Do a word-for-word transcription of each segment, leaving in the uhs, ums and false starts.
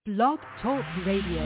Blog Talk Radio.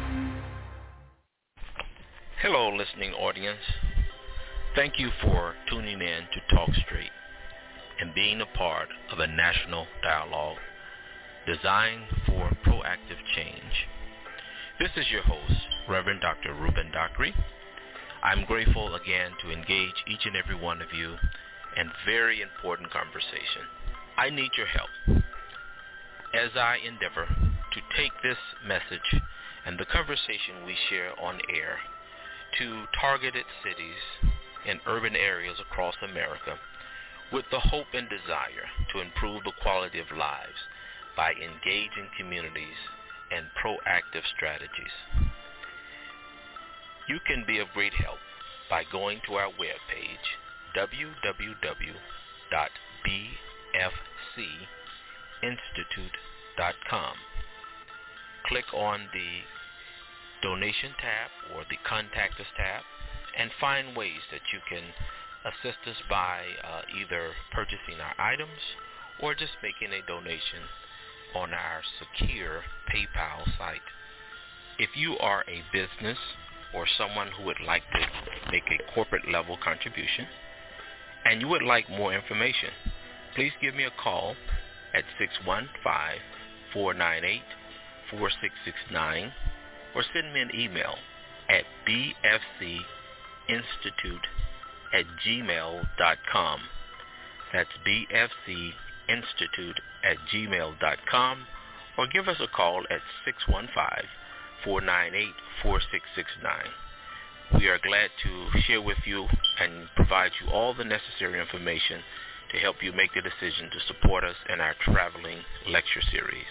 Hello, listening audience. Thank you for tuning in to Talk Straight and being a part of a national dialogue designed for proactive change. This is your host, Reverend Doctor Ruben Dockery. I'm grateful again to engage each and every one of you in very important conversation. I need your help as I endeavor to take this message and the conversation we share on air to targeted cities and urban areas across America with the hope and desire to improve the quality of lives by engaging communities and proactive strategies. You can be of great help by going to our webpage, w w w dot b f c institute dot com. Click on the donation tab or the contact us tab and find ways that you can assist us by uh, either purchasing our items or just making a donation on our secure PayPal site. If you are a business or someone who would like to make a corporate level contribution and you would like more information, please give me a call at six one five, four nine eight, four six six nine or send me an email at b f c institute at gmail dot com. That's b f c institute at gmail dot com, or give us a call at six one five, four nine eight, four six six nine. We are glad to share with you and provide you all the necessary information to help you make the decision to support us in our traveling lecture series.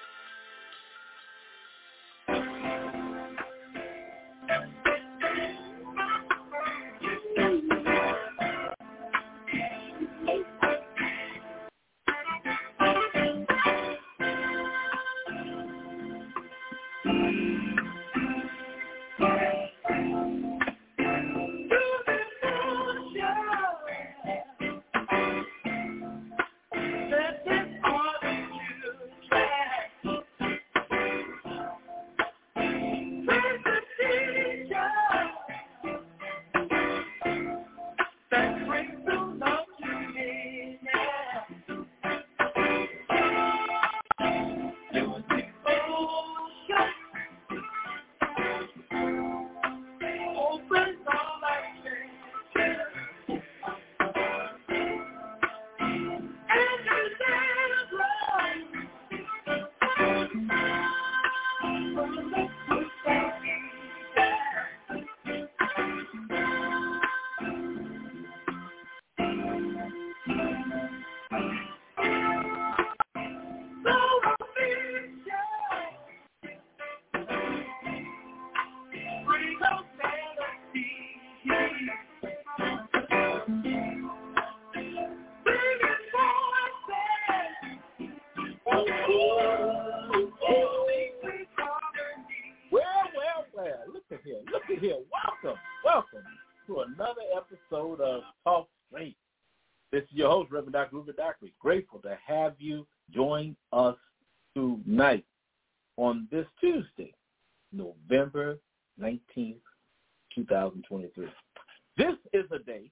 Doctor Ruben Dockery, grateful to have you join us tonight on this Tuesday, November nineteenth, twenty twenty-three. This is a day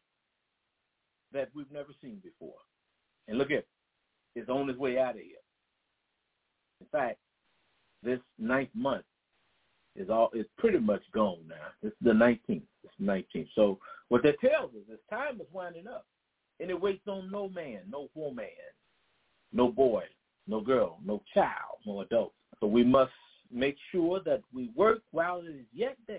that we've never seen before. And look at it, it's on its way out of here. In fact, this ninth month is all is pretty much gone now. It's the nineteenth. It's the nineteenth. So what that tells us is time is winding up. And it waits on no man, no woman, no boy, no girl, no child, no adult. So we must make sure that we work while it is yet day,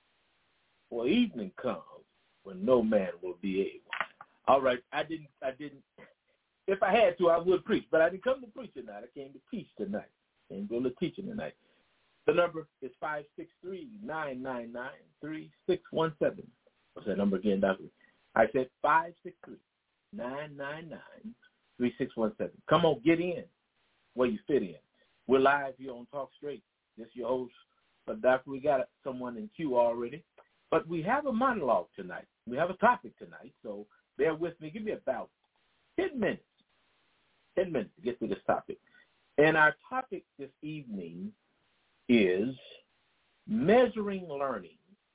for evening comes when no man will be able. All right, I didn't, I didn't, if I had to, I would preach, but I didn't come to preach tonight. I came to teach tonight. I came to do a teaching tonight. The number is five six three, nine nine nine, three six one seven. What's that number again, Doctor? I said five six three. nine nine nine, three six one seven. Come on, get in where you fit in. We're live here on Talk Straight. This is your host, but Doctor, we got someone in queue already. But we have a monologue tonight. We have a topic tonight, so bear with me. Give me about ten minutes, ten minutes to get through this topic. And our topic this evening is measuring learning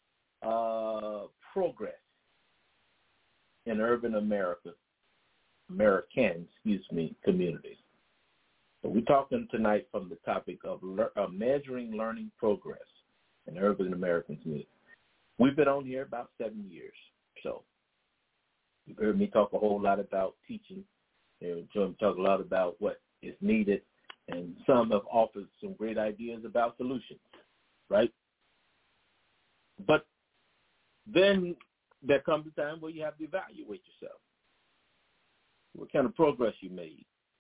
uh, progress in urban America, American, excuse me, communities. So we're talking tonight from the topic of le- uh, measuring learning progress in urban American communities. We've been on here about seven years, so you've heard me talk a whole lot about teaching. You've heard me talk a lot about what is needed, and some have offered some great ideas about solutions, right? But then there comes a time where you have to evaluate yourself. What kind of progress you made?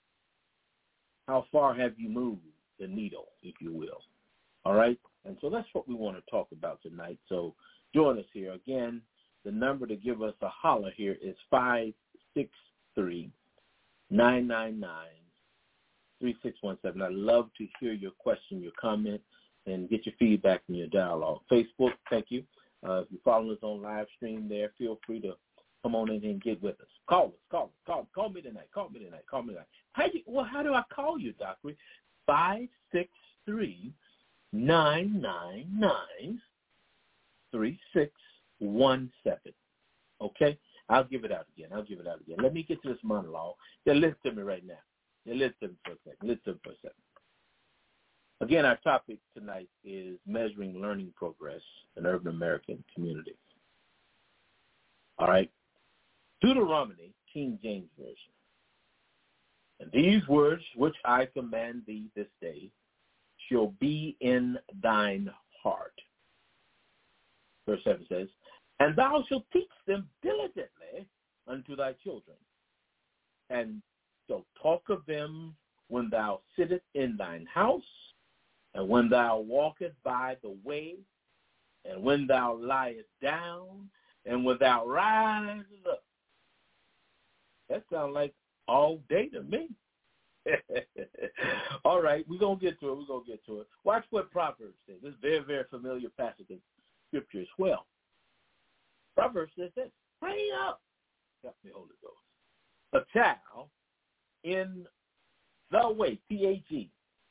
How far have you moved the needle, if you will? All right? And so that's what we want to talk about tonight. So join us here. Again, the number to give us a holler here is five six three, nine nine nine, three six one seven. I'd love to hear your question, your comment, and get your feedback and your dialogue. Facebook, thank you. Uh, if you're following us on live stream there, feel free to come on in and get with us. Call us, call us, call, call me tonight, call me tonight, call me tonight. How you, well, how do I call you, Doctor? five six three, nine nine nine, three six one seven. Okay? I'll give it out again. I'll give it out again. Let me get to this monologue. Yeah, listen to me right now. Yeah, listen to me for a second. Listen to me for a second. Again, our topic tonight is measuring learning progress in urban American communities. All right? Deuteronomy, King James Version. And these words which I command thee this day shall be in thine heart. Verse seven says, and thou shalt teach them diligently unto thy children, and shalt talk of them when thou sittest in thine house, and when thou walkest by the way, and when thou liest down, and when thou risest up. That sounds like all day to me. All right, we're going to get to it. We're going to get to it. Watch what Proverbs says. This is a very, very familiar passage of Scripture as well. Proverbs says this, train up, help me, Holy Ghost, a child in the way, T H E,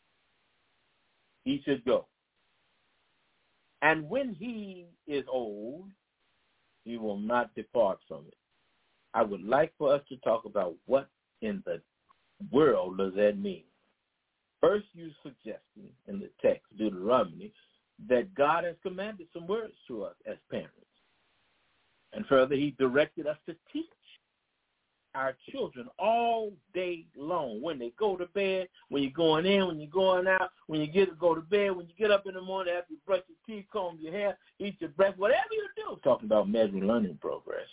he should go. And when he is old, he will not depart from it. I would like for us to talk about what in the world does that mean. First, you suggesting in the text, Deuteronomy, that God has commanded some words to us as parents. And further, he directed us to teach our children all day long. When they go to bed, when you're going in, when you're going out, when you get to go to bed, when you get up in the morning after you brush your teeth, comb your hair, eat your breakfast, whatever you do. Talking about measuring learning progress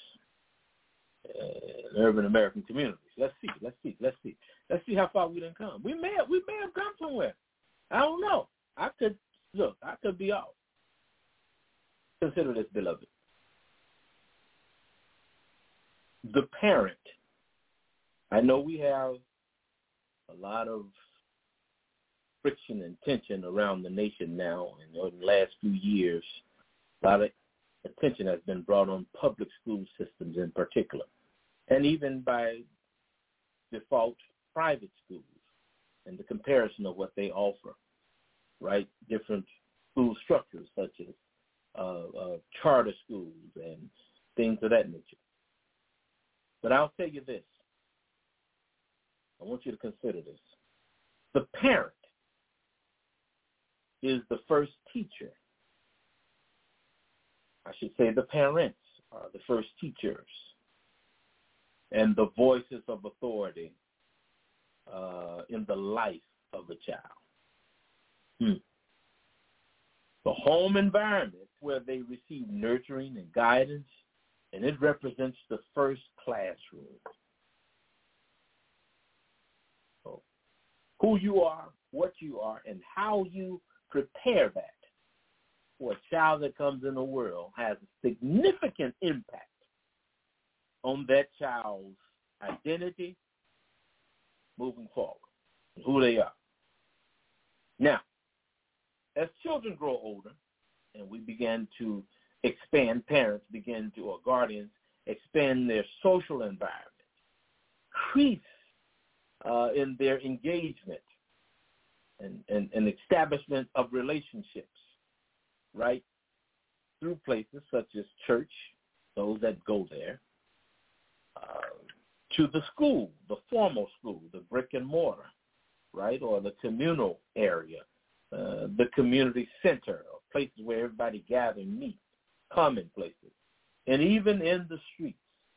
in urban American communities. Let's see, let's see, let's see. Let's see how far we done come. We may have, we may have come somewhere. I don't know. I could, look, I could be off. Consider this, beloved. The parent. I know we have a lot of friction and tension around the nation now, and in the last few years, a lot of attention has been brought on public school systems in particular, and even by default, private schools, and the comparison of what they offer, right? Different school structures such as uh, uh, charter schools and things of that nature. But I'll tell you this. I want you to consider this. The parent is the first teacher. I should say the parents are the first teachers and the voices of authority uh, in the life of a child. Hmm. The home environment where they receive nurturing and guidance, and it represents the first classroom. So, who you are, what you are, and how you prepare that for a child that comes in the world has a significant impact on that child's identity moving forward, who they are. Now, as children grow older and we begin to expand, parents begin to, or guardians, expand their social environment, increase uh, in their engagement, and, and, and establishment of relationships, right, through places such as church, those that go there, uh, to the school, the formal school, the brick and mortar, right, or the communal area, uh, the community center, or places where everybody gather and meet, common places, and even in the streets.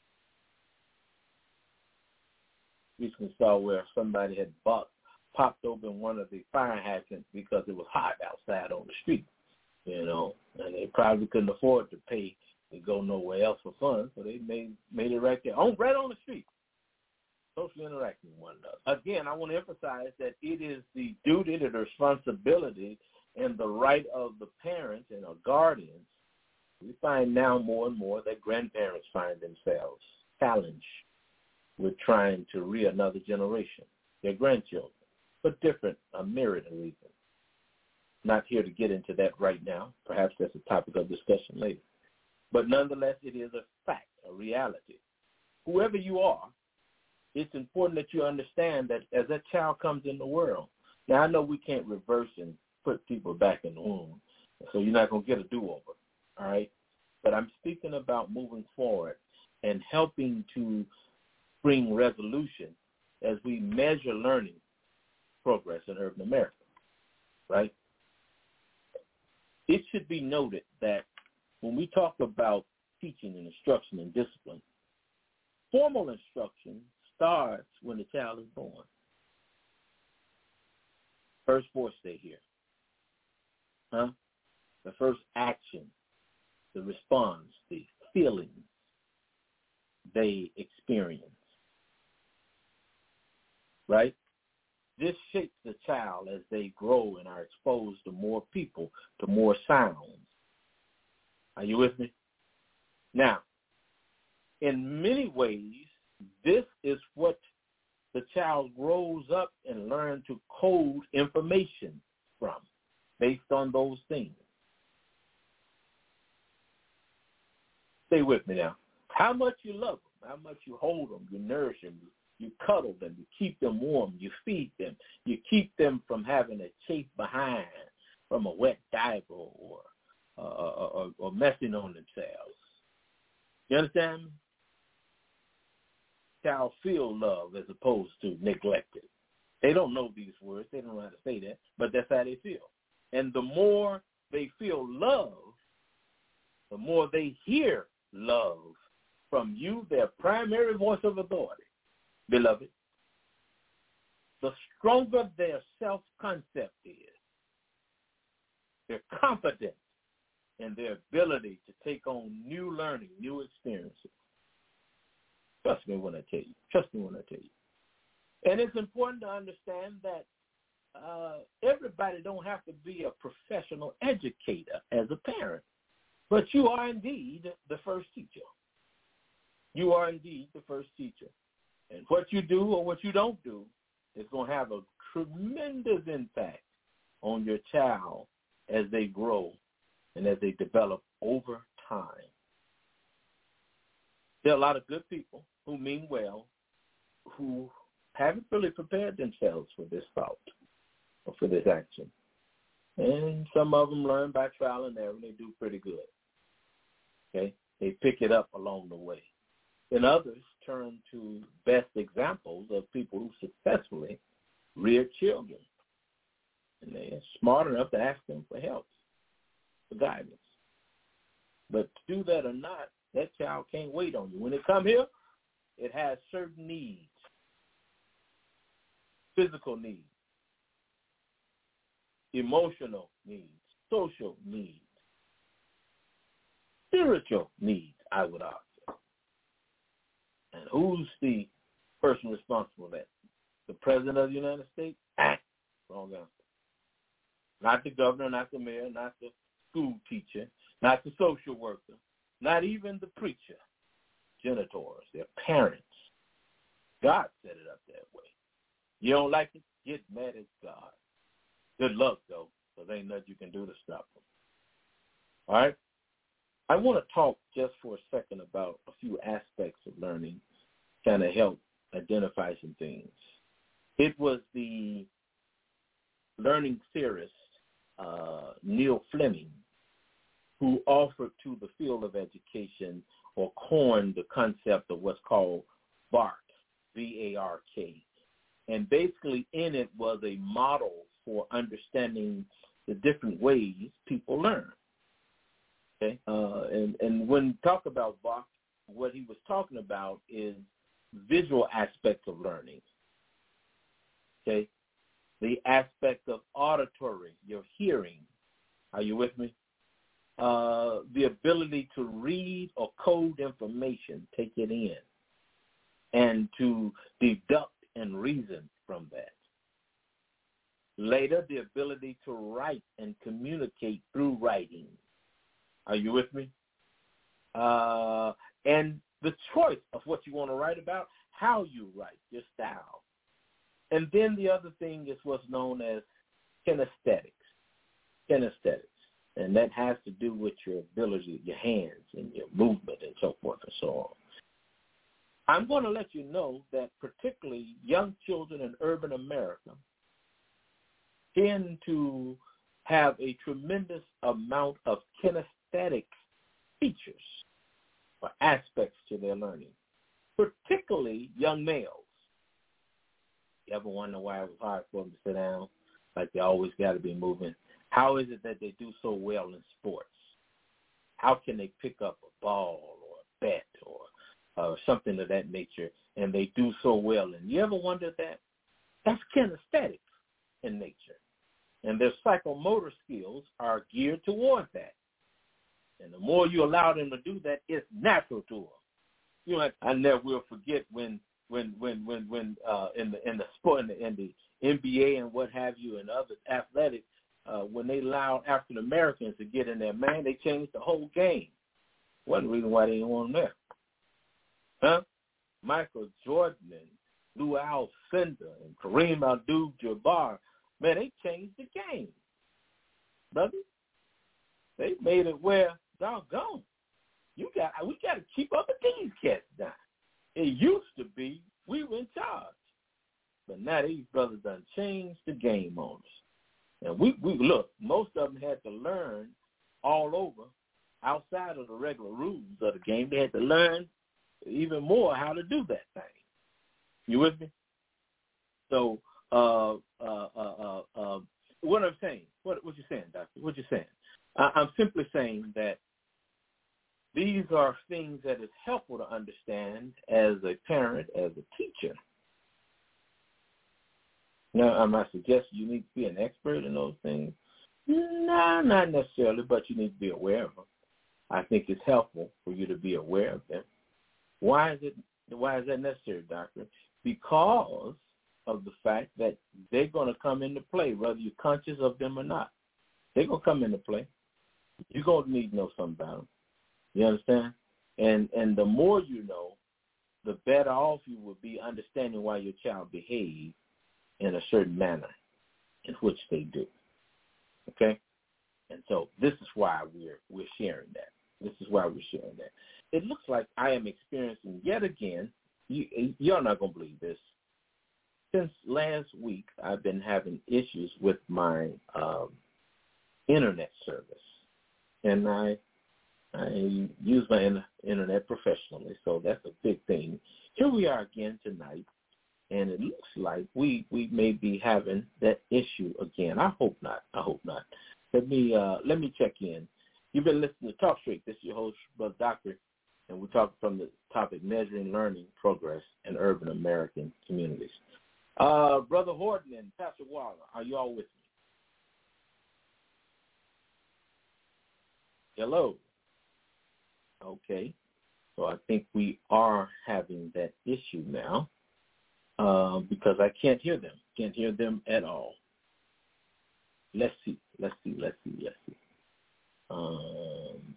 Recently saw where somebody had bought, popped open one of the fire hydrants because it was hot outside on the street, you know, and they probably couldn't afford to pay to go nowhere else for fun, so they made made it right there, on right on the street. Social interaction with one another. Again, I want to emphasize that it is the duty, the responsibility, and the right of the parents and our guardians. We find now more and more that grandparents find themselves challenged with trying to rear another generation, their grandchildren, for different, a myriad of reasons. Not here to get into that right now. Perhaps that's a topic of discussion later. But nonetheless, it is a fact, a reality. Whoever you are, it's important that you understand that as that child comes in the world, now I know we can't reverse and put people back in the womb, so you're not going to get a do-over, all right? But I'm speaking about moving forward and helping to bring resolution as we measure learning progress in urban America, right? It should be noted that when we talk about teaching and instruction and discipline, formal instruction starts when the child is born. First force day here. Huh? The first action, the response, the feelings they experience. Right? This shapes the child as they grow and are exposed to more people, to more sounds. Are you with me? Now, in many ways, this is what the child grows up and learns to code information from, based on those things. Stay with me now. How much you love them, how much you hold them, you nourish them, you cuddle them, you keep them warm, you feed them, you keep them from having a chafe behind from a wet diaper or, uh, or, or messing on themselves. You understand me? Child feel love as opposed to neglected. They don't know these words. They don't know how to say that, but that's how they feel. And the more they feel love, the more they hear love from you, their primary voice of authority, beloved, the stronger their self-concept is, their confidence in their ability to take on new learning, new experiences. Trust me when I tell you. Trust me when I tell you. And it's important to understand that uh, everybody don't have to be a professional educator as a parent, but you are indeed the first teacher. You are indeed the first teacher. And what you do or what you don't do is going to have a tremendous impact on your child as they grow and as they develop over time. There are a lot of good people who mean well, who haven't really prepared themselves for this thought or for this action. And some of them learn by trial and error, and they do pretty good. Okay? They pick it up along the way. And others turn to best examples of people who successfully reared children. And they are smart enough to ask them for help, for guidance. But to do that or not, that child can't wait on you. When it come here, it has certain needs, physical needs, emotional needs, social needs, spiritual needs, I would argue. And who's the person responsible for that? The President of the United States? Ah, wrong answer. Not the governor, not the mayor, not the school teacher, not the social worker, not even the preacher. Genitors, their parents. God set it up that way. You don't like it? Get mad at God. Good luck, though, because there ain't nothing you can do to stop them. All right? I want to talk just for a second about a few aspects of learning, kind of help identify some things. It was the learning theorist, uh, Neil Fleming, who offered to the field of education or coined the concept of what's called BARK, B A R K. And basically in it was a model for understanding the different ways people learn. Okay, uh, and, and when we talk about BARK, what he was talking about is visual aspects of learning. Okay, the aspect of auditory, your hearing. Are you with me? Uh, the ability to read or code information, take it in, and to deduct and reason from that. Later, the ability to write and communicate through writing. Are you with me? Uh, and the choice of what you want to write about, how you write, your style. And then the other thing is what's known as kinesthetics. Kinesthetics. And that has to do with your ability, your hands and your movement and so forth and so on. I'm going to let you know that particularly young children in urban America tend to have a tremendous amount of kinesthetic features or aspects to their learning, particularly young males. You ever wonder why it was hard for them to sit down? Like they always got to be moving. How is it that they do so well in sports? How can they pick up a ball or a bat or uh, something of that nature, and they do so well? And you ever wondered that? That's kinesthetic in nature. And their psychomotor skills are geared toward that. And the more you allow them to do that, it's natural to them. You know, I never will forget when when when when when uh, in the in the sport in the, in the N B A and what have you and other athletics, uh, when they allowed African Americans to get in there, man, they changed the whole game. One reason why they didn't want them there, huh? Michael Jordan and Lou Alcindor and Kareem Abdul-Jabbar, man, they changed the game, brother. They made it where, doggone, you got we got to keep up with these cats now. It used to be we were in charge, but now these brothers done changed the game on us. And we, we look, most of them had to learn all over, outside of the regular rules of the game. They had to learn even more how to do that thing. You with me? So, uh, uh, uh, uh, uh, what I'm saying, what what you saying, Doctor? What you saying? I, I'm simply saying that these are things that is helpful to understand as a parent, as a teacher. Now, I'm not suggesting you need to be an expert in those things. No, not necessarily, but you need to be aware of them. I think it's helpful for you to be aware of them. Why is it? Why is that necessary, Doctor? Because of the fact that they're going to come into play, whether you're conscious of them or not. They're going to come into play. You're going to need to know something about them. You understand? And and the more you know, the better off you will be understanding why your child behaves in a certain manner in which they do. Okay? And so this is why we're we're sharing that. This is why we're sharing that. It looks like I am experiencing yet again, you, you're not going to believe this. Since last week, I've been having issues with my um, internet service. And I I use my in- internet professionally, so that's a big thing. Here we are again tonight, and it looks like we, we may be having that issue again. I hope not. I hope not. Let me uh, let me check in. You've been listening to Talk Straight. This is your host, Brother Doctor, and we're talking from the topic Measuring Learning Progress in Urban American Communities. Uh, Brother Horton and Pastor Waller, are you all with me? Hello. Okay. So I think we are having that issue now uh, because I can't hear them. Can't hear them at all. Let's see. Let's see. Let's see. Let's see. Um,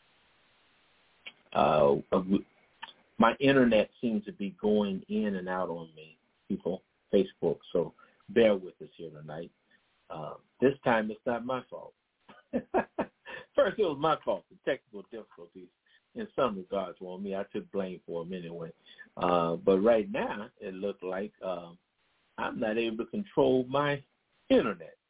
uh, my internet seems to be going in and out on me, people, Facebook. So bear with us here tonight. Uh, this time it's not my fault. First, it was my fault, the technical difficulties. In some regards, on me, I took blame for them anyway. Uh, but right now, it looked like uh, I'm not able to control my internet.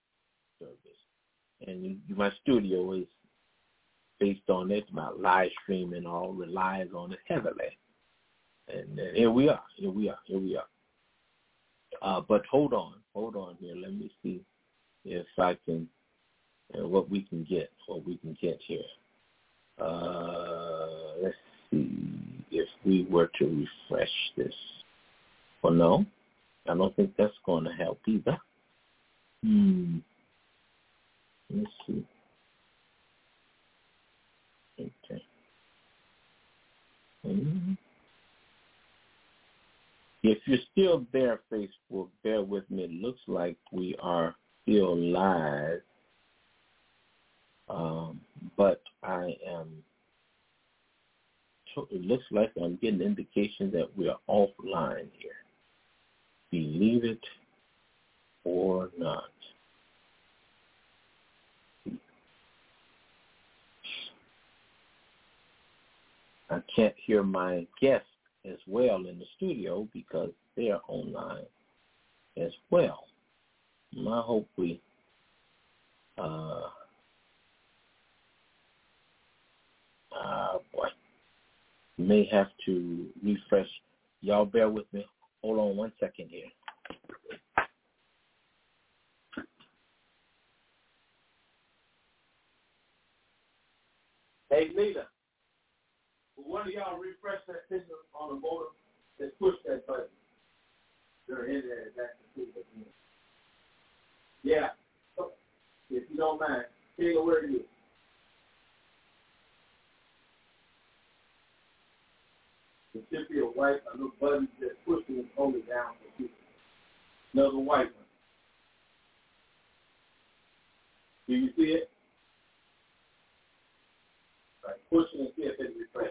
service. And you, my studio is based on it. My live streaming all relies on it heavily. And uh, here we are. Here we are. Here we are. Uh, but hold on. Hold on here. Let me see if I can, uh, what we can get, what we can get here. Uh, let's see if we were to refresh this. Well, no, I don't think that's going to help either. Hmm. Let's see. Okay. Mm-hmm. If you're still there, Facebook, bear with me. It looks like we are still live, um, but I am. It looks like I'm getting indication that we are offline here. Believe it or not. I can't hear my guests as well in the studio because they are online as well. I hope we uh, uh boy, may have to refresh. Y'all bear with me. Hold on one second here. Hey, Nita, will one of y'all refresh that signal on the motor? Let's push that button. They're in there. That's the signal. Yeah. If you don't mind, tell me where it is. It should be a white, a little button that's pushing and holding down for people. Another white one. Do you see it? All right, pushing and see if it refreshes.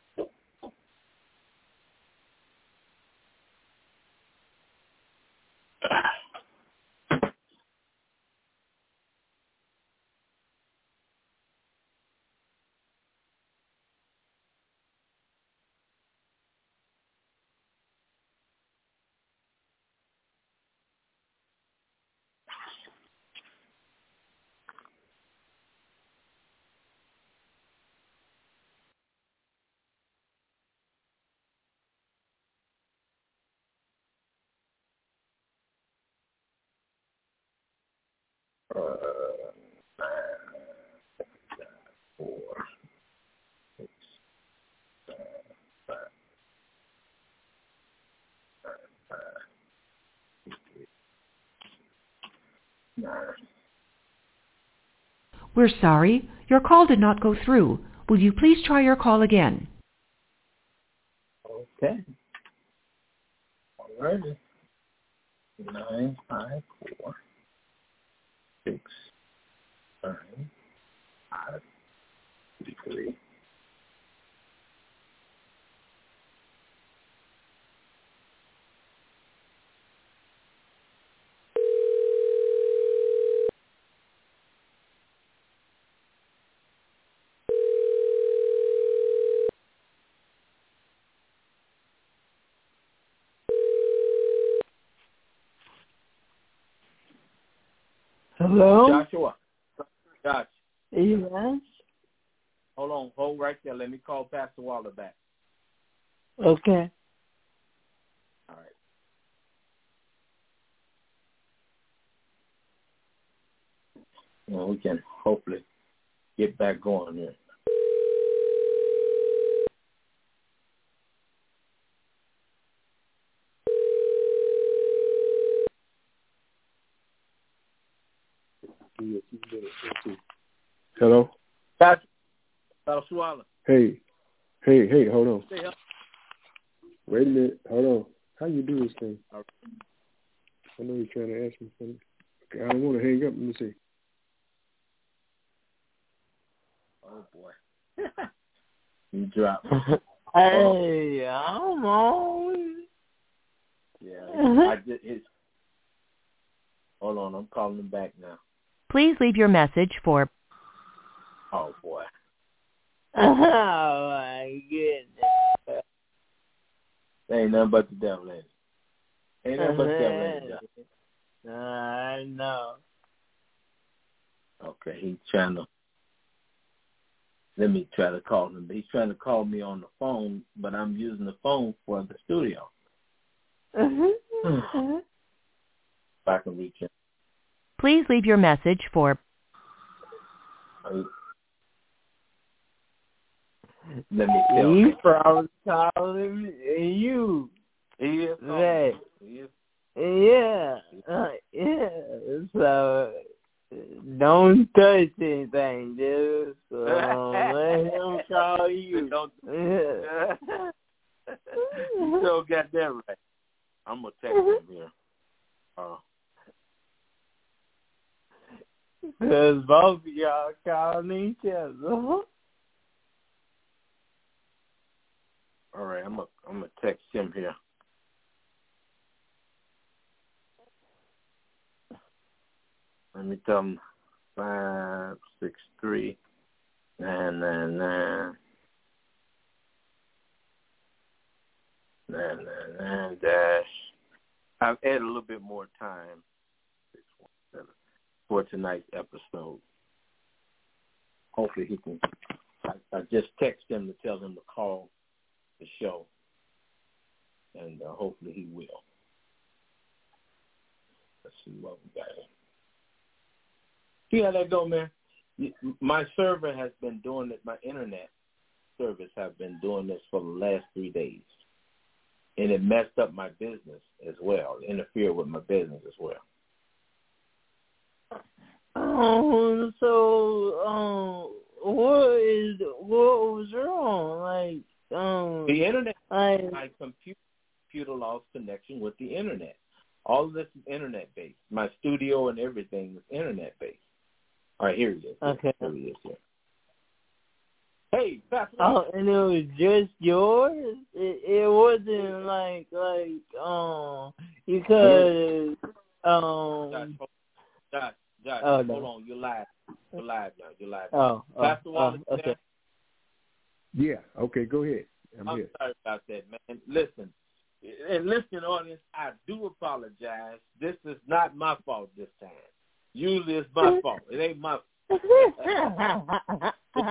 Uh, four, six, seven, five, nine, five, eight, nine. We're sorry, your call did not go through. Will you please try your call again? Okay. All right. Nine, five, four, six, nine, five, three. Hello? Joshua. Josh. Yes? Hold on. Hold right there. Let me call Pastor Waller back. Okay. All right. Well, we can hopefully get back going here. Hello? Pastor Waller. Hey. Hey, hey, hold on. Say hello. Wait a minute. Hold on. How you do this thing? All right. I know you're trying to ask me something. Okay, I don't want to hang up. Let me see. Oh, boy. You dropped. Hey, I'm on. Yeah, I just, it's, hold on. I'm calling him back now. Please leave your message for... Oh, boy. Oh, my goodness. Ain't nothing but the devil, ain't it? Ain't nothing but the devil, ain't it? I know. Okay, he's trying to. Let me try to call him. He's trying to call me on the phone, but I'm using the phone for the studio. Mm-hmm. Mm-hmm. If I can reach him. Please leave your message for... Let me tell He's him. probably calling you. He is. Right. He is. Yeah. Uh, yeah. So don't touch anything, dude. So let him call you. Don't. Yeah. You still got that right. I'm gonna text him here. Uh, Because both of y'all calling each other. all right, I'm gonna I'm gonna text him here. Let me tell him five six three nine nine nine nine nine nine dash. I've added a little bit more time six one seven for tonight's episode. Hopefully he can. I, I just text him to tell him to call the show, and uh, hopefully he will. Let's see what we got here. See how that go, man? My server has been doing it. My internet service have been doing this for the last three days, and it messed up my business as well. It interfered with my business as well. Um. So, um, what is what was wrong? Like, um, The internet, like, my computer, computer lost connection with the internet. All of this is internet based. My studio and everything is internet based. All right, here he is. Okay. Here he is. Here. Hey, Pastor. oh, and it was just yours. It, it wasn't like like um because um. Josh, Josh, Josh Oh, hold no. on. You're live. You're live now. You're live. Now. Oh, oh, Pastor Wallace, oh, okay. Yeah. Okay. Go ahead. I'm, I'm here. sorry about that, man. Listen, and listen, audience, I do apologize. This is not my fault this time. Usually it's my fault. It ain't my fault. I,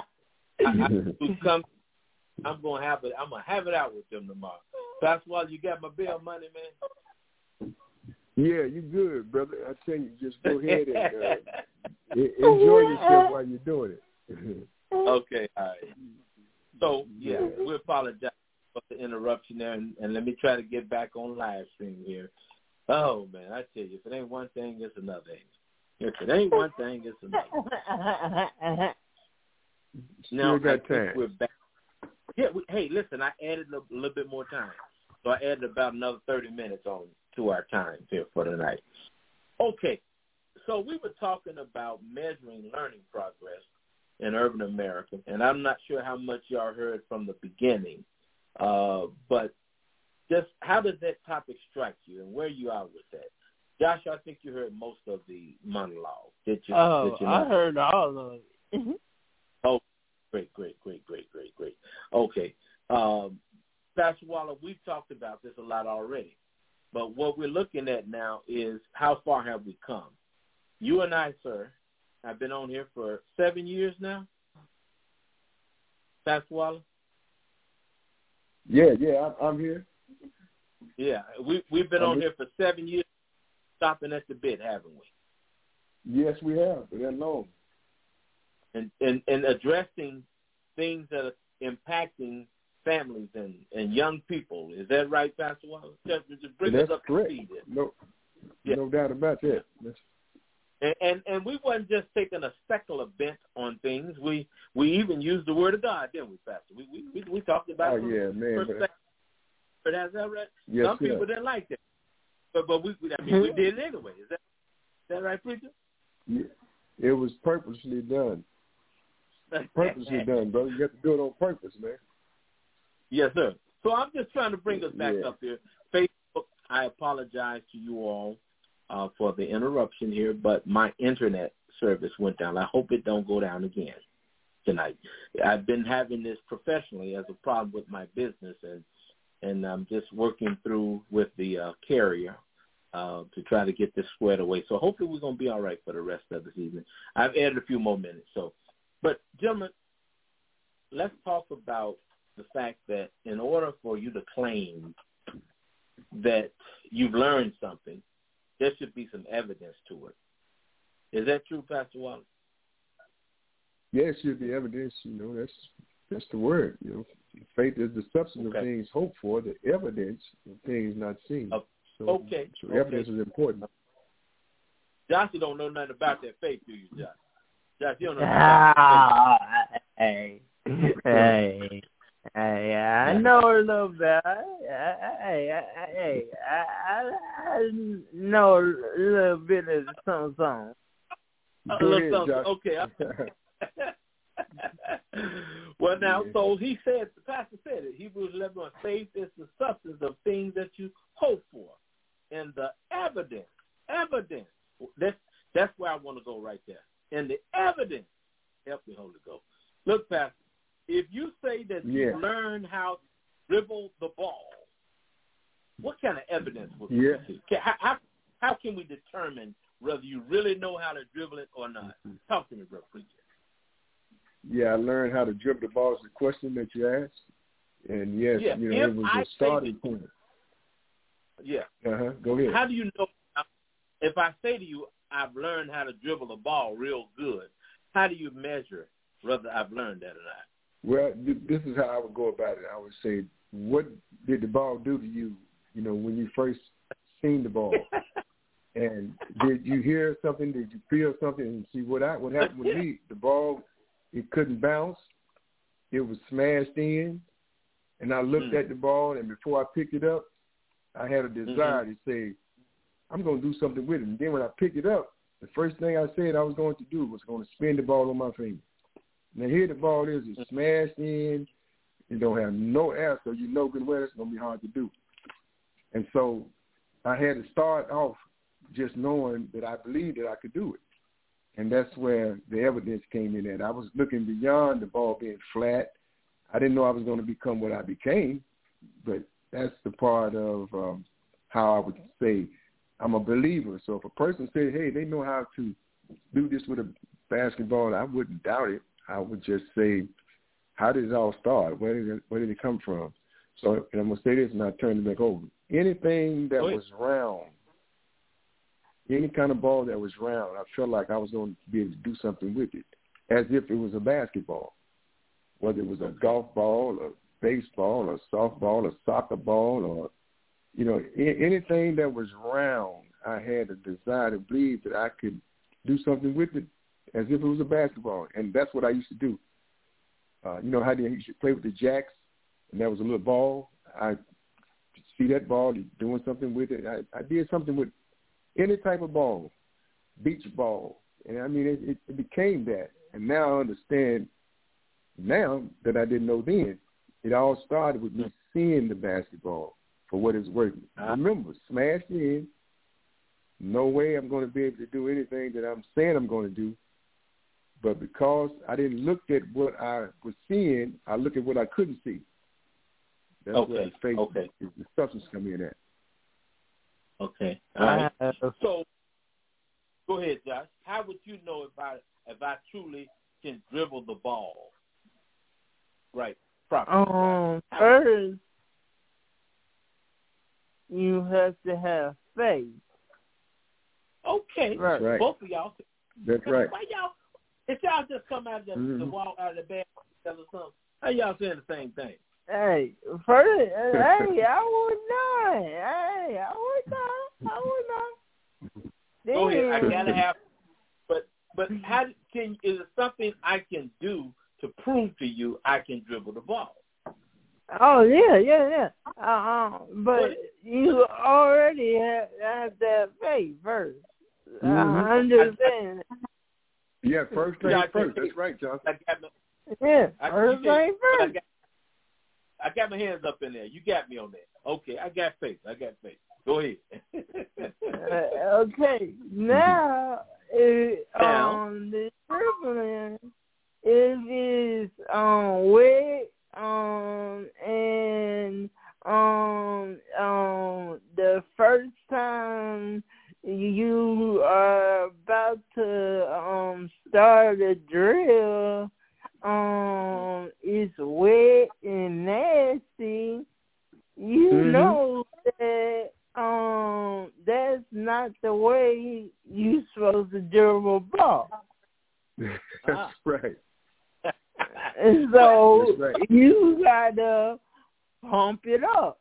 I, come, I'm gonna have it. I'm gonna have it out with them tomorrow. That's why you got my bill money, man. Yeah, you good, brother. I tell you, just go ahead and uh, enjoy yourself while you're doing it. Okay, all right. So yeah, we apologize for the interruption there, and, and let me try to get back on live stream here. Oh man, I tell you, if it ain't one thing, it's another. If it ain't one thing, it's another. Still Now got I think time. we're back. Yeah. We, hey, listen, I added a, a little bit more time, so I added about another thirty minutes on to our time here for tonight. Okay, so we were talking about measuring learning progress in urban America, and I'm not sure how much y'all heard from the beginning, uh, but just how does that topic strike you, and where you are with that? Josh, I think you heard most of the monologue. Did you? Oh, did you I not? heard all of it. Oh, great, great, great, great, great, great. Okay. Um, Pastor Waller, we've talked about this a lot already, but what we're looking at now is how far have we come? You and I, sir, have been on here for seven years now. Pastor Waller? Yeah, yeah, I'm, I'm here. Yeah, we, we've been I'm on here. here for seven years, stopping at the bit, haven't we? Yes, we have. For that long. And, and, and addressing things that are impacting families and, and young people. Is that right, Pastor Waller? Just, just bring That's us up correct. to speed. No, Yeah. no doubt about that. That's, And, and and we wasn't just taking a secular bent on things. We we even used the word of God, didn't we, Pastor? We we we, we talked about oh, it from yeah, man. perspective. But that's that right? Yes, Some people sir. didn't like that, but but we I mean we did it anyway. Is that is that right, preacher? Yeah. It was purposely done. Purposely done, brother. You got to do it on purpose, man. Yes, sir. So I'm just trying to bring us back Yeah. up here. Facebook, I apologize to you all uh, for the interruption here, but my internet service went down. I hope it don't go down again tonight. I've been having this professionally as a problem with my business, and and I'm just working through with the uh, carrier uh, to try to get this squared away. So hopefully we're going to be all right for the rest of the season. I've added a few more minutes. So, but gentlemen, let's talk about the fact that in order for you to claim that you've learned something, there should be some evidence to it. Is that true, Pastor Wallace? Yes, yeah, should be evidence. You know, that's that's the word. You know, faith is the substance okay. of things hoped for, the evidence of things not seen. Uh, so, okay. So okay. evidence is important. Josh, you don't know nothing about that faith, do you, Josh? Josh, you don't know nothing about that faith. Hey, hey, hey, I know a little bit. Hey, hey, I, I know a little bit of some song. A little something. Okay. Well, now, so he said, the pastor said it. Hebrews eleven one, faith is the substance of things that you hope for, and the evidence, evidence. That's that's where I want to go right there. And the evidence, help me, Holy Ghost. Look, Pastor, if you say that you yeah. learn how to dribble the ball, what kind of evidence would yeah. you see? How, how how can we determine whether you really know how to dribble it or not? Mm-hmm. Talk to me, brother preacher. Yeah, I learned how to dribble the ball is the question that you asked. And, yes, yeah, you know, it was I a starting point. Yeah. Uh-huh. Go ahead. How do you know, if I say to you, I've learned how to dribble the ball real good, how do you measure whether I've learned that or not? Well, th- this is how I would go about it. I would say, what did the ball do to you, you know, when you first seen the ball? And did you hear something? Did you feel something? And see, what I, what happened with me, the ball, it couldn't bounce. It was smashed in. And I looked mm. at the ball, and before I picked it up, I had a desire mm-hmm. to say, I'm going to do something with it. And then when I picked it up, the first thing I said I was going to do was going to spin the ball on my finger. Now, here the ball is, it's smashed in. It don't have no air, so you know good well it's going to be hard to do. And so I had to start off just knowing that I believed that I could do it. And that's where the evidence came in at. I was looking beyond the ball being flat. I didn't know I was going to become what I became, but that's the part of um, how I would say I'm a believer. So if a person said, hey, they know how to do this with a basketball, I wouldn't doubt it. I would just say, how did it all start? Where did it, where did it come from? So and I'm going to say this, and I turn it back over. Anything that was round, any kind of ball that was round, I felt like I was going to be able to do something with it, as if it was a basketball, whether it was a golf ball, a baseball, a softball, a soccer ball, or, you know, anything that was round, I had a desire to believe that I could do something with it as if it was a basketball, and that's what I used to do. Uh, you know how they used to play with the jacks, and there was a little ball. I see that ball, doing something with it. I, I did something with any type of ball, beach ball. And, I mean, it, it, it became that. And now I understand now that I didn't know then. It all started with me seeing the basketball for what it's worth. I remember, smashed in. No way I'm going to be able to do anything that I'm saying I'm going to do. But because I didn't look at what I was seeing, I look at what I couldn't see. That's okay. where the faith okay. is the substance come in at. Okay. All right. So, go ahead, Josh. How would you know if I if I truly can dribble the ball? Right. Properly. Um, first, you have to have faith. Okay. That's right. Both of y'all. That's right. Why y'all? If y'all just come out of the, mm-hmm. the wall out of the bed or something, how y'all saying the same thing? Hey, first, hey, I would not. Hey, I would not. I would not. Go ahead. I gotta have. But but how can is it something I can do to prove to you I can dribble the ball? Oh yeah, yeah, yeah. Uh, uh, but you already have, have that faith first. Mm-hmm. I understand. Yeah, first thing yeah, first. That's right, Johnson. I got my, yeah, I, first thing first. I got, I got my hands up in there. You got me on that. Okay, I got faith. I got faith. Go ahead. uh, okay, now, it, um, the dribbling is um wet um and um um the first time after um it's wet and nasty, you Mhm. know that um that's not the way you're supposed to dribble a ball. That's right. And so That's right. you gotta pump it up.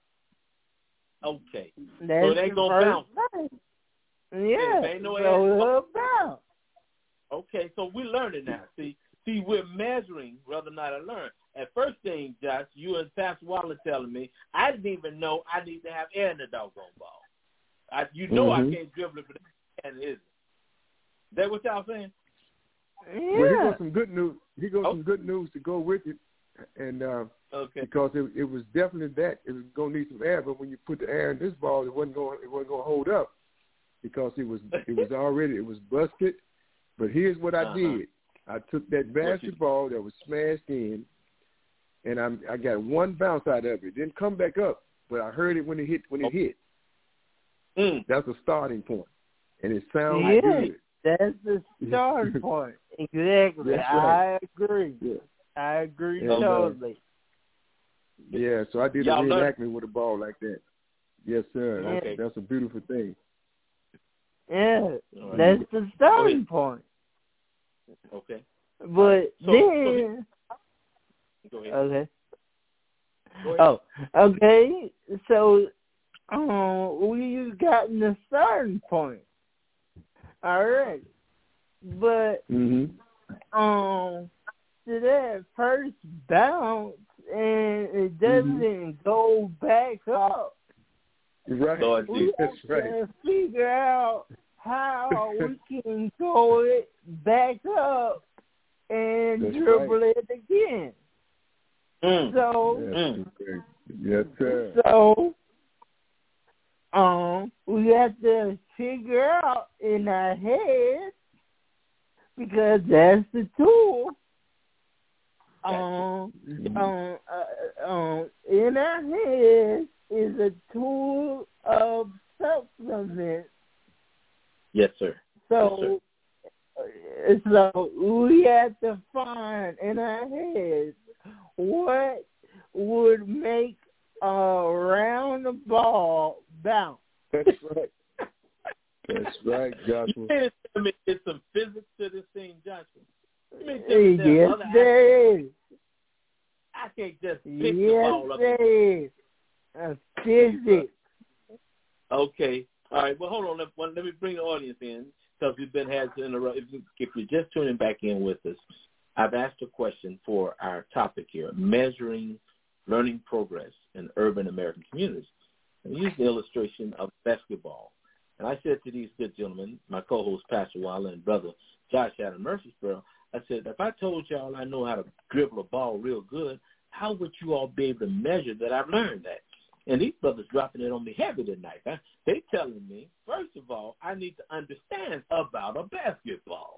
Okay. That's So it ain't the gonna first bounce. thing. Yeah. There ain't no so air- it'll bounce. Okay, so we're learning now. See, see, we're measuring whether or not I learn. At first thing, Josh, you and Pastor Waller telling me, I didn't even know I need to have air in the doggone ball. I, you know Mhm. I can't dribble it for that, is it? That what y'all saying? Yeah. Well, he got some good news. He got Oh. some good news to go with it, and uh, Okay. because it, it was definitely that it was going to need some air. But when you put the air in this ball, it wasn't going. It wasn't going to hold up because it was. It was already. It was busted. But here's what I Uh-huh. did. I took that basketball that was smashed in, and I'm, I got one bounce out of it. It didn't come back up, but I heard it when it hit. When it hit, Mm. that's a starting point, and it sounds Yeah. good. That's the starting point. Exactly. That's I right. agree. Yeah. I agree And, uh, totally. Yeah, so I did Y'all a learn- reenactment with a ball like that. Yes, sir. That's, Okay. that's a beautiful thing. Yeah. All right. That's the starting point. Okay. But So- then Go ahead. okay. Go ahead. Oh, okay. So um we've gotten the starting point. All right. But Mm-hmm. um to that first bounce and it doesn't Mm-hmm. go back up. Right. Lord We Jesus. have That's right. to figure out how we can go it back up and That's dribble right. it again. Mm. So Yes, Mm. sir. Yes, sir. so um we have to figure out in our head because that's the tool. Um, um, uh, um, in our head is a tool of self-defense. Yes, sir. So, uh, so we have to find in our heads what would make a round ball bounce. That's right. That's right, Joshua. You can't tell me there's some physics to this thing, Joshua. You mean tell me there's Yes, other there is. I can't just pick the Yes, ball up. there is. A physics. Okay. All right. Well, hold on. Let, well, let me bring the audience in because we've been had to interrupt. If, you, if you're just tuning back in with us, I've asked a question for our topic here: measuring learning progress in urban American communities. And I used the illustration of basketball. And I said to these good gentlemen, my co-host Pastor Waller and brother Josh out of Murfreesboro, I said, if I told y'all I know how to dribble a ball real good, how would you all be able to measure that I've learned that? And these brothers dropping it on me heavy tonight. Huh? They telling me, first of all, I need to understand about a basketball,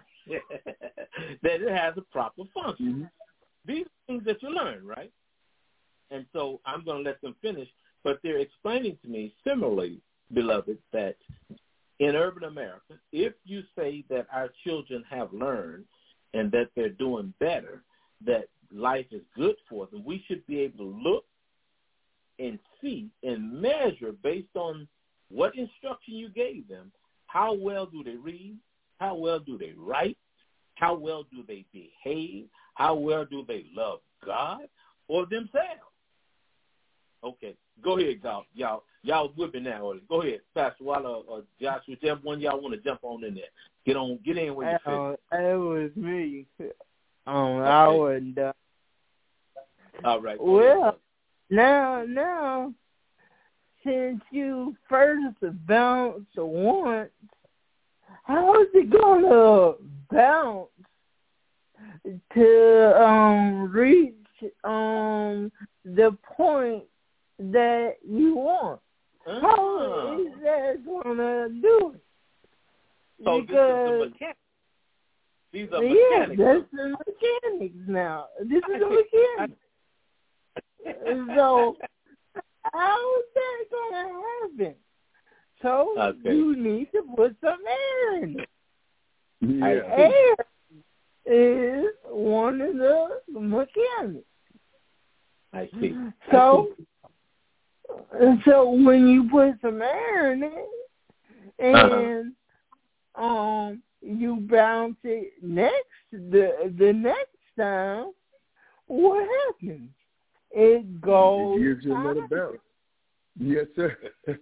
that it has a proper function. Mm-hmm. These are things that you learn, right? And so I'm going to let them finish, but they're explaining to me similarly, beloved, that in urban America, if you say that our children have learned and that they're doing better, that life is good for them, we should be able to look and see and measure based on what instruction you gave them, how well do they read, how well do they write, how well do they behave, how well do they love God or themselves. Okay, go ahead, y'all. Y'all, y'all whipping now. Go ahead, Pastor Waller or Josh, whichever one y'all want to jump on in there. Get on, get in where you fit. Uh, it was me. Um, Okay. I wasn't done. All right. go Well, ahead. now, now, since you first bounced once, how is it gonna bounce to um reach um the point that you want? Uh-huh. How is that gonna do it? So because, this is the mechanics. These are yeah, mechanics. that's the mechanics now. This is I the think- mechanics. So how is that gonna happen? So Okay. you need to put some air in it. Yeah. Air is one of the mechanics. I see. So, so when you put some air in it and uh-huh. um you bounce it next the the next time, what happens? It goes. It gives you another bounce. Yes, sir.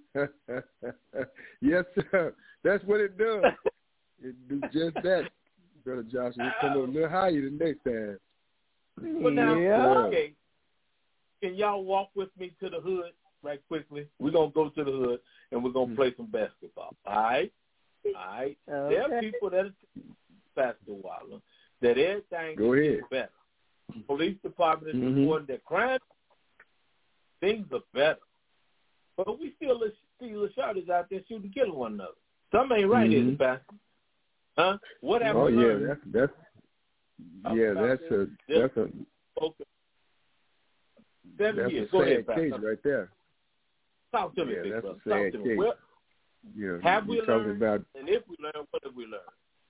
Yes, sir. That's what it does. It do just that, Brother Joshua. It come a little higher the next time. Well, now, yeah. Okay. Can y'all walk with me to the hood right quickly? We're going to go to the hood, and we're going to play some basketball. All right? All right? Okay. There are people that are basketball that everything go is ahead. better. Police department is mm-hmm. reporting that crime, things are better. But we still see little shorties out there shooting, killing one another. Something ain't right, mm-hmm. is it, Pastor? Huh? What have oh, we yeah, learned? that's, that's, yeah, that's a, that's a, okay. Seven that's years. a Go sad ahead, case Pastor. right there. Talk to me, yeah, big that's brother. a Talk sad to case. me. Well, yeah, have we talking learned? About, and if we learned, what have we learned?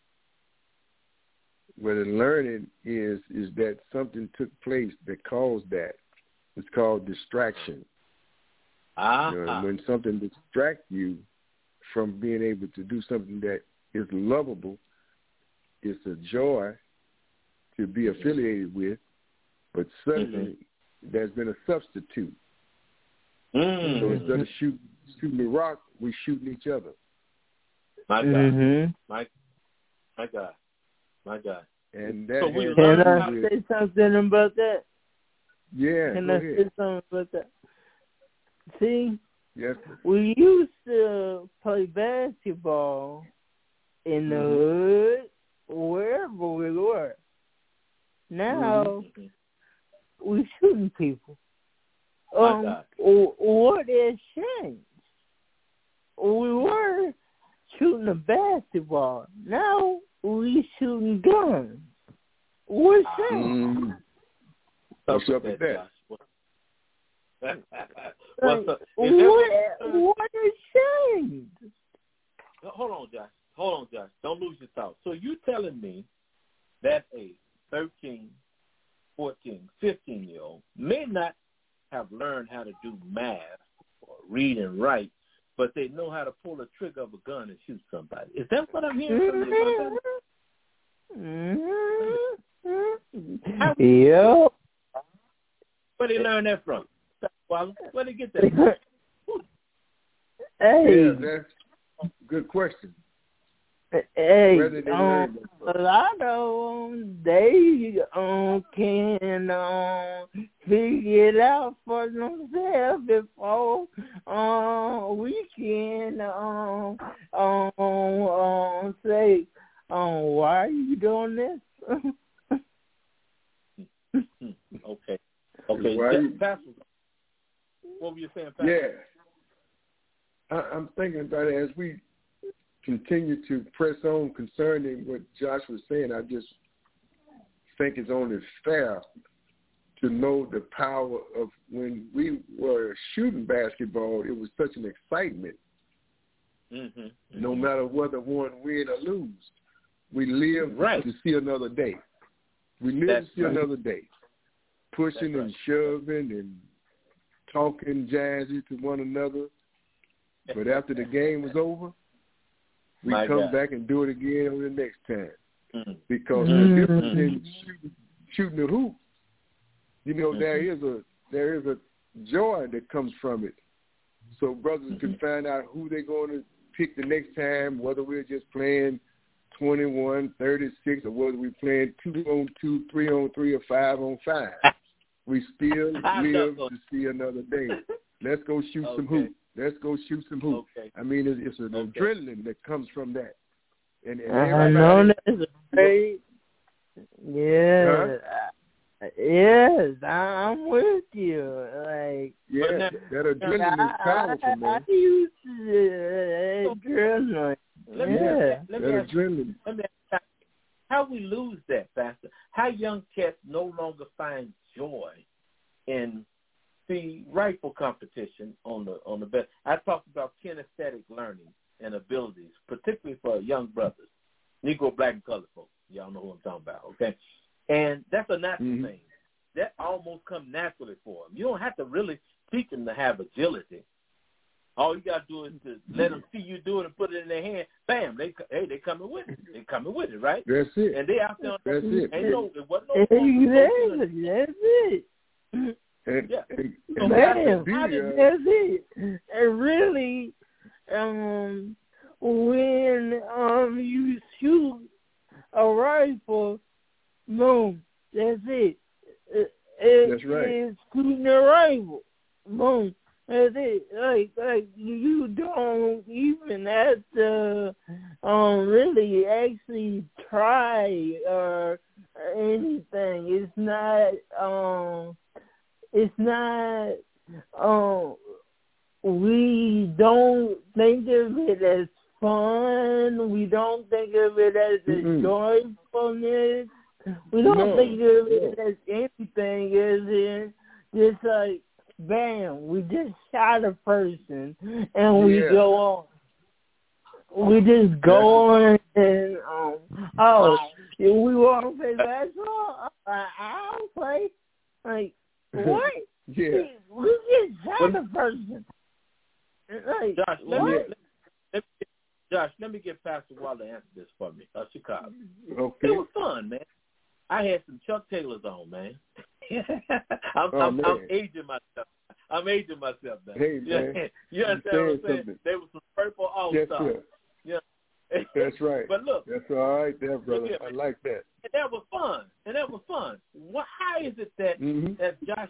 What the learning is is that something took place that caused that. It's called distraction. Ah. You know, when something distracts you from being able to do something that is lovable, it's a joy to be affiliated with, but suddenly mm-hmm. there's been a substitute. Mm-hmm. So instead of shoot, shooting the rock, we're shooting each other. My God. Mm-hmm. My, my God. My God. And that so we Can I with, say something about that? Yeah, Can go I ahead. say something about that? See, yes. we used to play basketball in the mm-hmm. hood, wherever we were. Now, mm-hmm. we're shooting people. My Um, God. what has changed? We were shooting a basketball. Now we shooting guns. What's that? Mm. What's up with that? What's up? What, what, what has changed? Hold on, Josh. Hold on, Josh. Don't lose your thought. So you telling me that a thirteen, fourteen, fifteen-year-old may not have learned how to do math or read and write, but they know how to pull the trigger of a gun and shoot somebody. Is that what I'm hearing from you about that? Mm-hmm. Yep. Where they learn that from? Where they get that from? Hey. Yeah, that's a good question. Hey, Where did they learn that um, from? a lot of them, they um, can um, figure it out for themselves before um, we can um, um, um, say, um, why are you doing this? Okay. Okay. Why you, Pastor, what were you saying, Pastor? Yeah. I, I'm thinking about it as we continue to press on concerning what Josh was saying. I just think it's only fair to know the power of when we were shooting basketball, it was such an excitement. Mm-hmm. No matter whether one win or lose. We live right. to see another day. We live That's to see right. another day. Pushing right. and shoving and talking jazzy to one another. But after the game was over, we My come God. back and do it again on the next time. Mm-hmm. Because mm-hmm. the difference in shooting, shooting the hoop, you know, mm-hmm. there is a there is a joy that comes from it. So brothers mm-hmm. can find out who they're going to pick the next time, whether we're just playing twenty-one, thirty-six, or whether we're playing two on two, three on three, or five on five. We still live to see another day. Let's go shoot okay. some hoops. Let's go shoot some hoops. Okay. I mean, it's, it's an okay. adrenaline that comes from that. And, and I know that's great. Yeah. Huh? Yes, I'm with you. Like, yeah, now, that adrenaline I, is powerful, I, man. I used to uh, adrenaline. Let me, yeah. let me that ask, adrenaline. Let me ask, how we lose that, Pastor? How young cats no longer find joy in the rifle competition on the on the best. I talked about kinesthetic learning and abilities, particularly for young brothers, Negro, Black, and colored folks. Y'all know who I'm talking about, okay? And that's a natural mm-hmm. thing. That almost comes naturally for them. You don't have to really teach them to have agility. All you got to do is to let them see you do it and put it in their hand. Bam, they hey, they coming with it. They coming with it, right? That's it. And they out there. That's it. Ain't no, it wasn't no exactly. That's it. And, yeah. and, So and Man, that's, uh, that's it. And really, um, when um you shoot a rifle, boom, that's it. it, it That's right. It's shooting a rifle, boom. That's it. Like, like you don't even have to um really actually try or, or anything. It's not um it's not um we don't think of it as fun. We don't think of it as a Mm-mm. joyfulness. We don't No. think of it as anything. As in just like, bam, we just shot a person and we Yeah. go on. We just go on and, um, oh, we want to play basketball? I, I'll play. Like, what? Yeah. We, we just shot a person. Like, Josh, let what? me, let me, Josh, let me get Pastor Waller to answer this for me. Uh, Chicago. Okay. It was fun, man. I had some Chuck Taylors on, man. I'm, Oh, I'm, man. I'm aging myself. I'm aging myself now. Hey, man. Yeah. You understand what I'm saying? Something. They were some purple all Yes, stars. sir. Yeah. That's right. But look. That's all right there, brother. Yeah, I like that. And that was fun. And that was fun. What, how is it that, Mm-hmm. that Josh,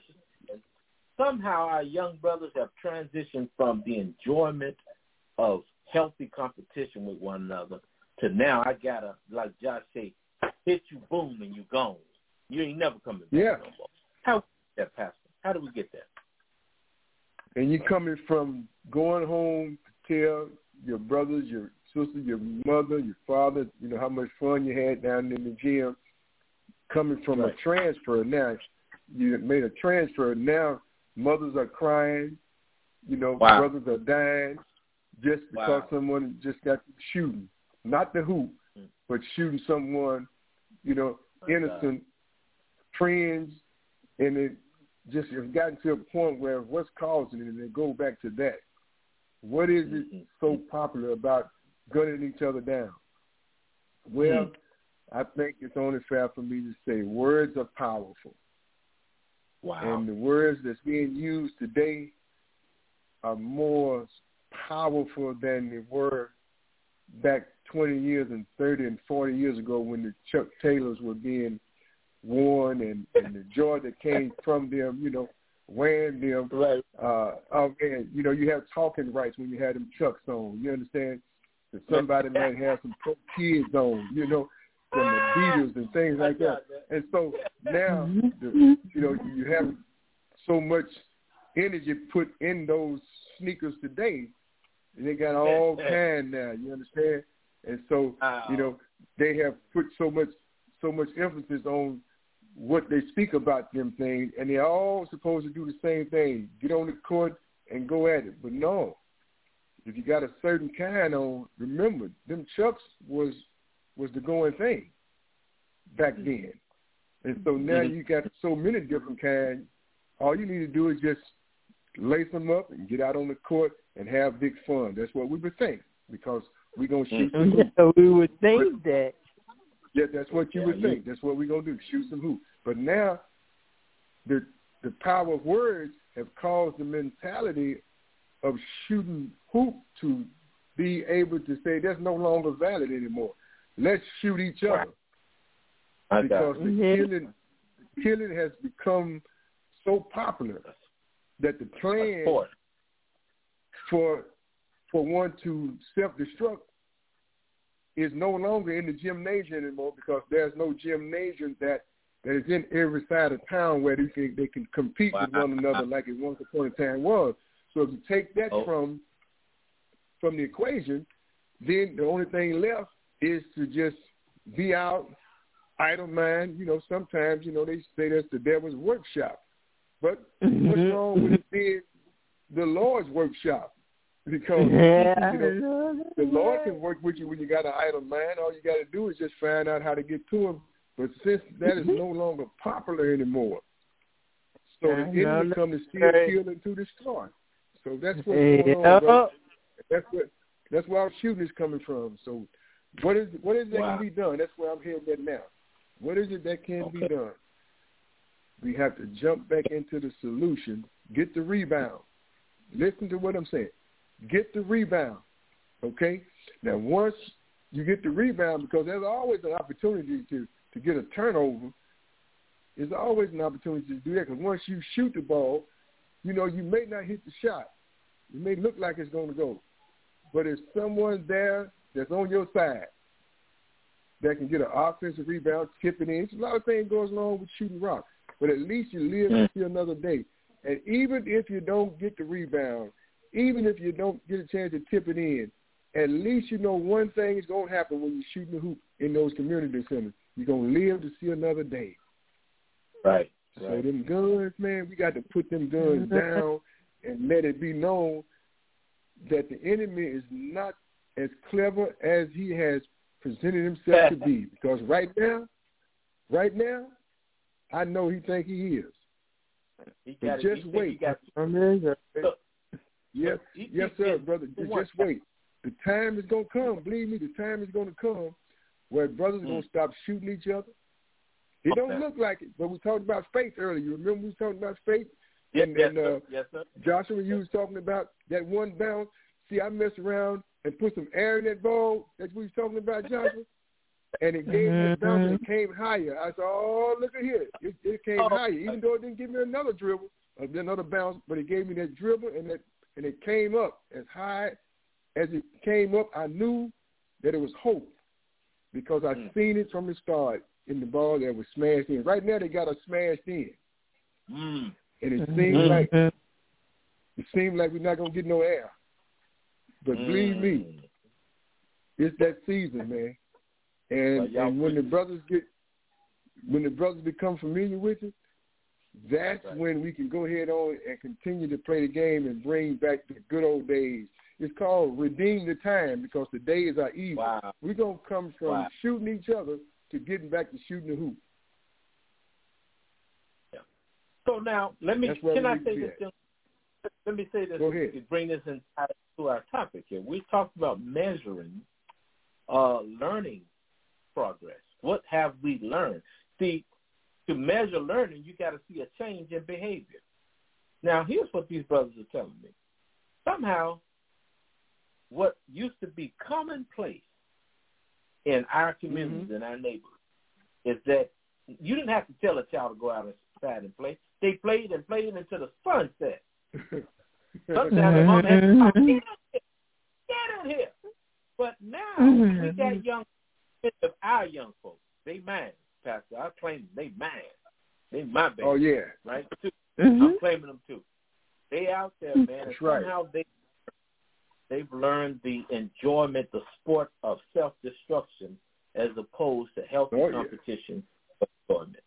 somehow our young brothers have transitioned from the enjoyment of healthy competition with one another to now I got to, like Josh say, hit you, boom, and you gone. You ain't never coming back Yeah. no more. How is that, Pastor? How do we get there? And you coming from going home to tell your brothers, your sisters, your mother, your father, you know, how much fun you had down in the gym, coming from right. a transfer now. You made a transfer. Now mothers are crying, you know, wow. brothers are dying just because wow. someone just got shooting. Not the hoop, mm. but shooting someone, you know, My innocent God. friends, and it just has gotten to a point where what's causing it, and they go back to that. What is it mm-hmm. so popular about gunning each other down? Well, mm. I think it's only fair for me to say words are powerful. Wow. And the words that's being used today are more powerful than they were back twenty years and thirty and forty years ago when the Chuck Taylors were being worn and, and the joy that came from them, you know, wearing them. Right. Uh, oh, and, you know, you have talking rights when you had them Chucks on. You understand? That somebody might have some pro kids on, you know, some Adidas and things like that. And so now, the, you know, you have so much energy put in those sneakers today. And they got all kind now, you understand? And so, wow. you know, they have put so much so much emphasis on what they speak about them things, and they're all supposed to do the same thing, get on the court and go at it. But no, if you got a certain kind on, remember, them Chucks was was the going thing back then. And so now mm-hmm. you got so many different kinds, all you need to do is just lace them up and get out on the court and have big fun. That's what we would think, because we're going to shoot some hoops. So we would think that. Yeah, that's what you yeah, would you, think. That's what we're going to do, shoot some hoops. But now the the power of words have caused the mentality of shooting hoop to be able to say that's no longer valid anymore. Let's shoot each other. I Because the mm-hmm. killing, the killing has become so popular that the plan for for one to self-destruct is no longer in the gymnasium anymore, because there's no gymnasium that, that is in every side of town where they can, they can compete wow. with one another like it once upon a time was. So if you take that oh. from from the equation, then the only thing left is to just be out, idle mind. You know, sometimes, you know, they say that's the devil's workshop. But mm-hmm. what's wrong with it being the Lord's workshop? Because Yeah, you know, the Lord can work with you when you got an idle mind. All you got to do is just find out how to get to him. But since that is no longer popular anymore, so the enemy come to steal, kill, and to destroy. So that's what's going on, brother. That's what that's where our shooting is coming from. So what is what is that Wow. can be done? That's where I'm heading at now. What is it that can Okay. be done? We have to jump back into the solution, get the rebound. Listen to what I'm saying. Get the rebound, okay? Now, once you get the rebound, because there's always an opportunity to, to get a turnover, there's always an opportunity to do that, because once you shoot the ball, you know, you may not hit the shot. It may look like it's going to go. But if someone there that's on your side that can get an offensive rebound, tip it in, a lot of things goes along with shooting rock. But at least you live to see another day. And even if you don't get the rebound, even if you don't get a chance to tip it in, at least you know one thing is going to happen when you're shooting the hoop in those community centers. You're going to live to see another day. Right. So right. them guns, man, we got to put them guns down and let it be known that the enemy is not as clever as he has presented himself to be. Because right now, right now, I know he think he is. He But got just he wait. Got, Look, yes, he, yes, he, sir, he, brother. he Just, wants- just wait. The time is going to come. Believe me, the time is going to come where brothers are going to stop shooting each other. It Okay. don't look like it, but we talked about faith earlier. You remember we was talking about faith? Yes, and yes, and sir. uh, Yes, sir. Joshua, you was talking about that one bounce. See, I messed around and put some air in that ball. That's what we was talking about, Joshua. And it gave me a bounce and it came higher. I said, oh, look at here. It, it came Oh. higher, even though it didn't give me another dribble, uh, another bounce, but it gave me that dribble and that and it came up as high as it came up. I knew that it was hope because I Mm. seen it from the start in the ball that was smashed in. Right now they got us smashed in. Mm. And it seems Mm. like it seems like we're not gonna get no air. But Mm. believe me, it's that season, man. And, Well, y'all and when the preach. brothers get when the brothers become familiar with it, that's Right. when we can go ahead on and continue to play the game and bring back the good old days. It's called redeem the time because the days are evil. Wow. We're gonna come from Wow. shooting each other to getting back to shooting the hoop. So now, let me. That's where Can we I need say to be this? Jim? Let me say this. Go ahead. To bring this inside to our topic here. We talked about measuring, uh, learning progress. What have we learned? See, to measure learning, you got to see a change in behavior. Now, here's what these brothers are telling me. Somehow, what used to be commonplace in our communities, Mm-hmm. in our neighborhoods, is that you didn't have to tell a child to go outside and play. They played and played until the sun set. Sometimes the mom had to talk, get in here, get in here. But now Mhm. we got young, of our young folks. They mine, Pastor. I claim they mine. They my baby. Oh yeah. Right? Too. Mhm. I'm claiming them too. They out there, man. And That's right. somehow they they've learned the enjoyment, the sport of self-destruction, as opposed to healthy Oh, yeah. competition of enjoyment.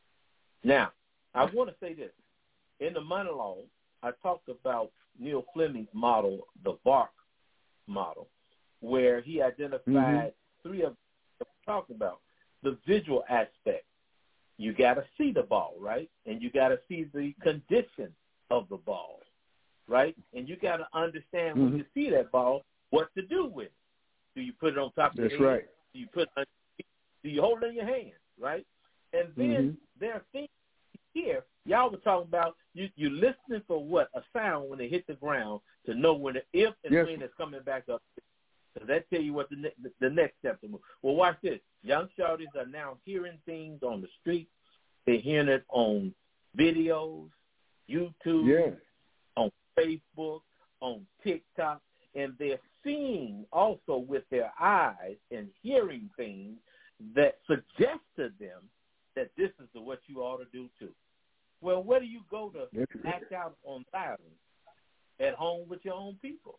Now, I want to say this. In the monologue, I talked about Neil Fleming's model, the Bark model, where he identified Mm-hmm. three of them talking about the visual aspect. You got to see the ball, right? And you got to see the condition of the ball, right? And you got to understand Mm-hmm. when you see that ball, what to do with it. Do you put it on top of That's your head? right. Do you put it, do you hold it in your hand, right? And then Mhm. there are things here. Y'all were talking about you you listening for what? A sound when they hit the ground to know when the if and Yes. when it's coming back up. Does that tell you what the ne- the next step to move? Well, watch this. Young shorties are now hearing things on the street. They're hearing it on videos, YouTube, Yeah. on Facebook, on TikTok, and they're seeing also with their eyes and hearing things that suggest to them that this is the, what you ought to do too. Well, where do you go to That's act out on violence? At home with your own people.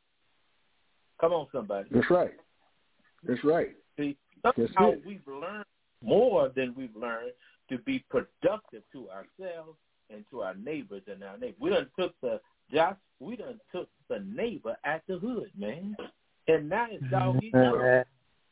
Come on, somebody. That's right. That's right. See, That's somehow it. we've learned more than we've learned to be productive to ourselves and to our neighbors and our neighbors. We done took the Josh. We done took the neighbor at the hood, man, and now it's dog eat dog.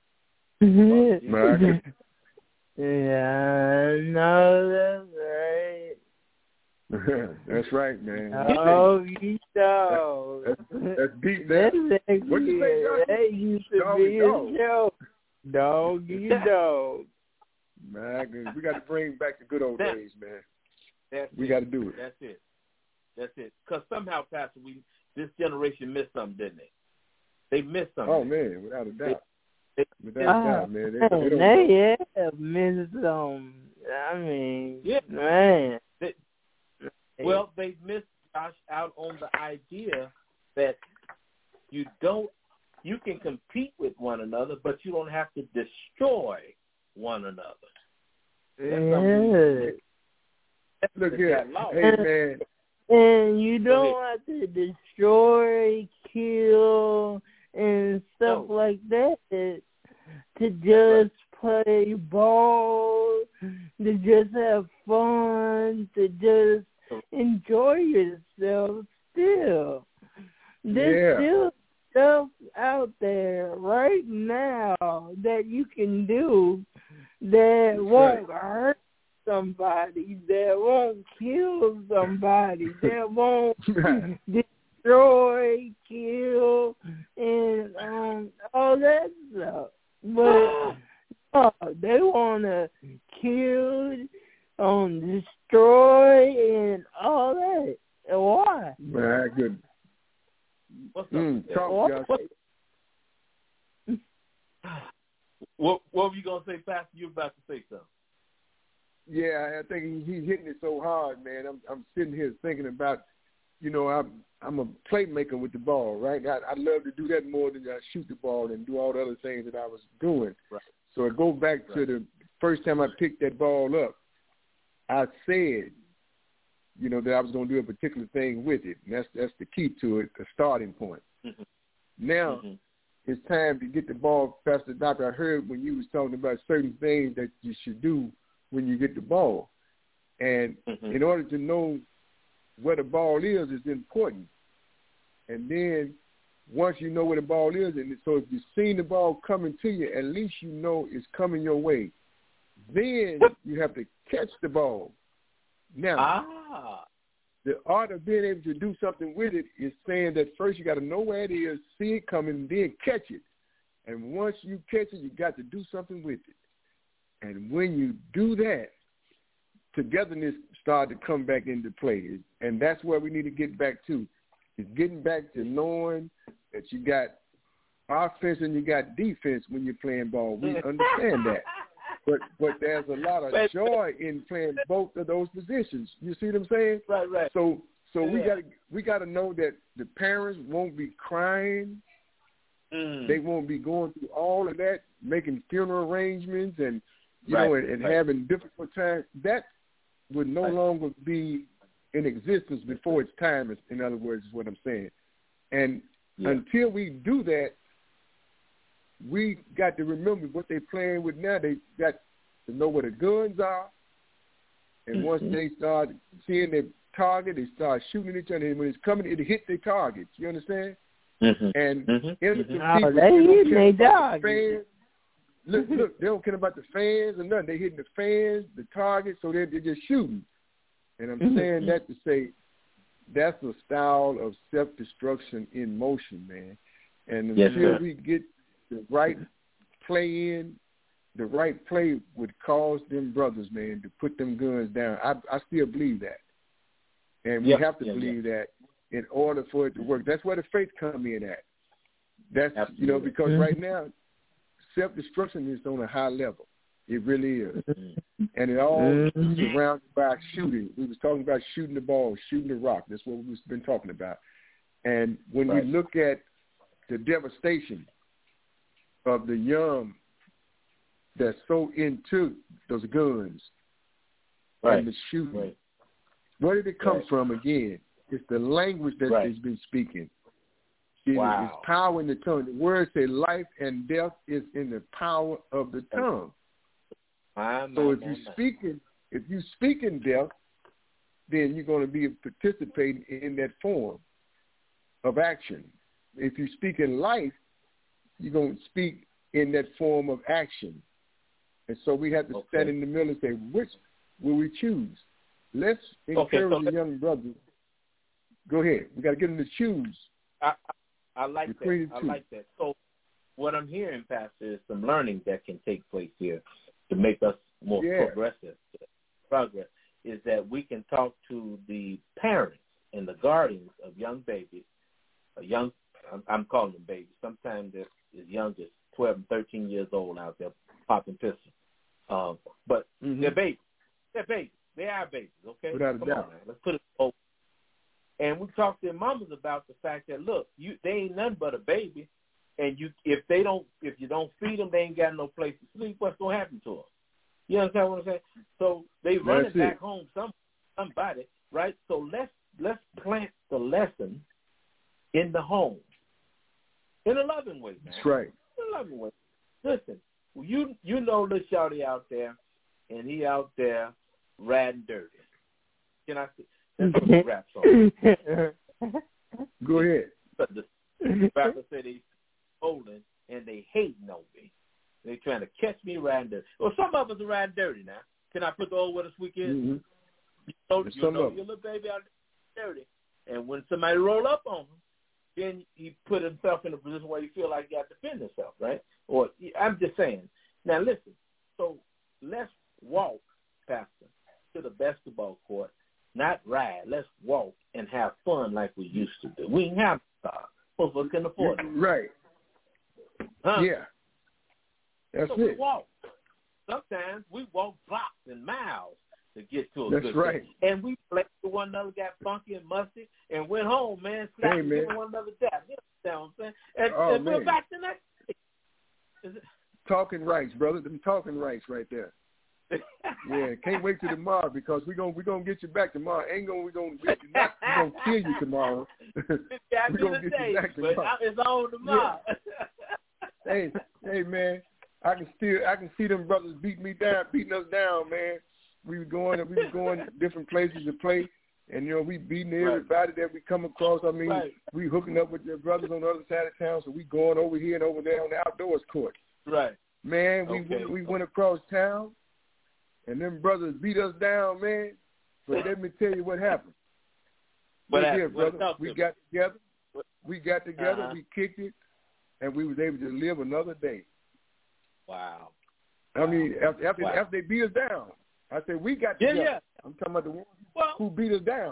Yeah, no, that's right. That's right, man. Dog eat dog. That's, that's, that's deep. That. What you say, Josh? That used to dog be a dog. show. Dog eat dog. Man, we got to bring back the good old that, days, man. That's we it. got to do it. That's it. That's it. Because somehow, Pastor, we this generation missed something, didn't they? They missed something. Oh man, without a doubt. They, without uh, a doubt, man. They, man, they, don't they have missed some. I mean, yeah, man. They, well, they missed Josh out on the idea that you don't. You can compete with one another, but you don't have to destroy one another. Yeah. Look here, hey man. And you don't have to destroy, kill, and stuff no. like that to just play ball, to just have fun, to just enjoy yourself still. There's yeah. still stuff out there right now that you can do that That's won't right. hurt somebody, that won't kill somebody, that won't destroy, kill, and um, all that stuff. But no, they want to kill, um, destroy, and all that. Why? My goodness. What's up? Mm, talk, what, what, what were you going to say, Pastor? You were about to say something. Yeah, I think he, he's hitting it so hard, man. I'm I'm sitting here thinking about, you know, I'm I'm a playmaker with the ball, right? I, I love to do that more than I shoot the ball and do all the other things that I was doing. Right. So I go back right. to the first time I picked that ball up, I said, you know, that I was going to do a particular thing with it, and that's that's the key to it, the starting point. Mm-hmm. Now mm-hmm. it's time to get the ball past the doctor. I heard when you was talking about certain things that you should do when you get the ball. And mm-hmm. in order to know where the ball is, is important. And then once you know where the ball is, and so if you've seen the ball coming to you, at least you know it's coming your way. Then you have to catch the ball. Now, ah. the art of being able to do something with it is saying that first you got to know where it is, see it coming, then catch it. And once you catch it, you got to do something with it. And when you do that, togetherness starts to come back into play. And that's where we need to get back to. It's getting back to knowing that you got offense and you got defense when you're playing ball. We understand that. But but there's a lot of joy in playing both of those positions. You see what I'm saying? Right, right. So so yeah. we got we got to know that the parents won't be crying. Mm. They won't be going through all of that, making funeral arrangements and you right, know and, and right. having difficult times. That would no right. longer be in existence before its time. In other words, is what I'm saying. And yeah. until we do that, we got to remember what they're playing with now. They got to know where the guns are. And mm-hmm. once they start seeing their target, they start shooting each other. And when it's coming, it hit their targets. You understand? Mm-hmm. And mm-hmm. in the mm-hmm. people, oh, they hitting their targets. The look, look, they don't care about the fans or nothing. They hitting the fans, the target, so they're, they're just shooting. And I'm mm-hmm. saying that to say that's a style of self-destruction in motion, man. And yes, until sir. we get the right play in, the right play would cause them brothers, man, to put them guns down. I, I still believe that. And we yep. have to yeah, believe yeah. that in order for it to work. That's where the faith come in at. That's, Absolutely. you know, because mm-hmm. right now, self-destruction is on a high level. It really is. Mm-hmm. And it all mm-hmm. surrounded by shooting. We was talking about shooting the ball, shooting the rock. That's what we've been talking about. And when right. you look at the devastation of the young that's so into those guns right. and the shooting, right. where did it come right. from again? It's the language that right. he's been speaking. It wow. is power in the tongue. The words say life and death is in the power of the tongue. My, my, so if my, you my. speak in, if you speak in death, then you're going to be participating in that form of action. If you speak in life, you're going to speak in that form of action. And so we have to okay. stand in the middle and say, which will we choose? Let's encourage okay, so the young brothers. Go ahead. We got to get them to choose. I, I, I like that. I like that. So what I'm hearing, Pastor, is some learning that can take place here to make us more yeah. progressive. Progress is that we can talk to the parents and the guardians of young babies, a young, I'm, I'm calling them babies. Sometimes they're as young as twelve and thirteen years old out there popping pistols. Um, but mm-hmm. they're babies. They're babies. They are babies, okay? Without a Come doubt. on, man. Let's put it over. And we talk to their mamas about the fact that, look, you they ain't nothing but a baby, and you if they don't if you don't feed them, they ain't got no place to sleep. What's gonna happen to them? You understand what I'm saying? So they run it back home, some somebody, right? So let's let's plant the lesson in the home in a loving way, man. That's right. In a loving way. Listen, you you know little shawty out there, and he out there riding dirty. Can I see? That's what the rap song. Go ahead. But the rapper said he's holding and they hating on me. They trying to catch me riding dirty. Well, some of us are riding dirty now. Can I put the old with us weekend? Mm-hmm. You know, you know your little baby out there dirty. And when somebody roll up on him, then he put himself in a position where he feel like he got to defend himself, right? Or I'm just saying. Now listen. So let's walk, Pastor, to the basketball court. Not ride. Let's walk and have fun like we used to do. We ain't have stars. Most of us can afford it. Right. Huh? Yeah. That's so it. We walk. Sometimes we walk blocks and miles to get to a That's good right. thing. And we played with one another, got funky and musty, and went home, man, slapped hey, man. one another down. You know what I'm saying? And, oh, and man. we're back to next. Is it? Talking rights, brother. Them talking rights right there. Yeah, can't wait till tomorrow because we're gonna we're gonna get you back tomorrow. Ain't gonna we gonna get you not, we gonna kill you tomorrow. We're gonna get day, you back tomorrow. But it's on tomorrow. Yeah. hey, hey man, I can still I can see them brothers beating me down, beating us down, man. We were going we were going different places to play, and you know we beating everybody right. that we come across. I mean, right. we hooking up with their brothers on the other side of town, so we going over here and over there on the outdoors court. Right. Man, we okay. we went across town. And them brothers beat us down, man. But let me tell you what happened. What we happened? did, brother. We got together. We got together. Uh-huh. We kicked it, and we was able to live another day. Wow. I mean, after after, wow. after they beat us down, I said we got yeah, together. Yeah. I'm talking about the ones well, who beat us down.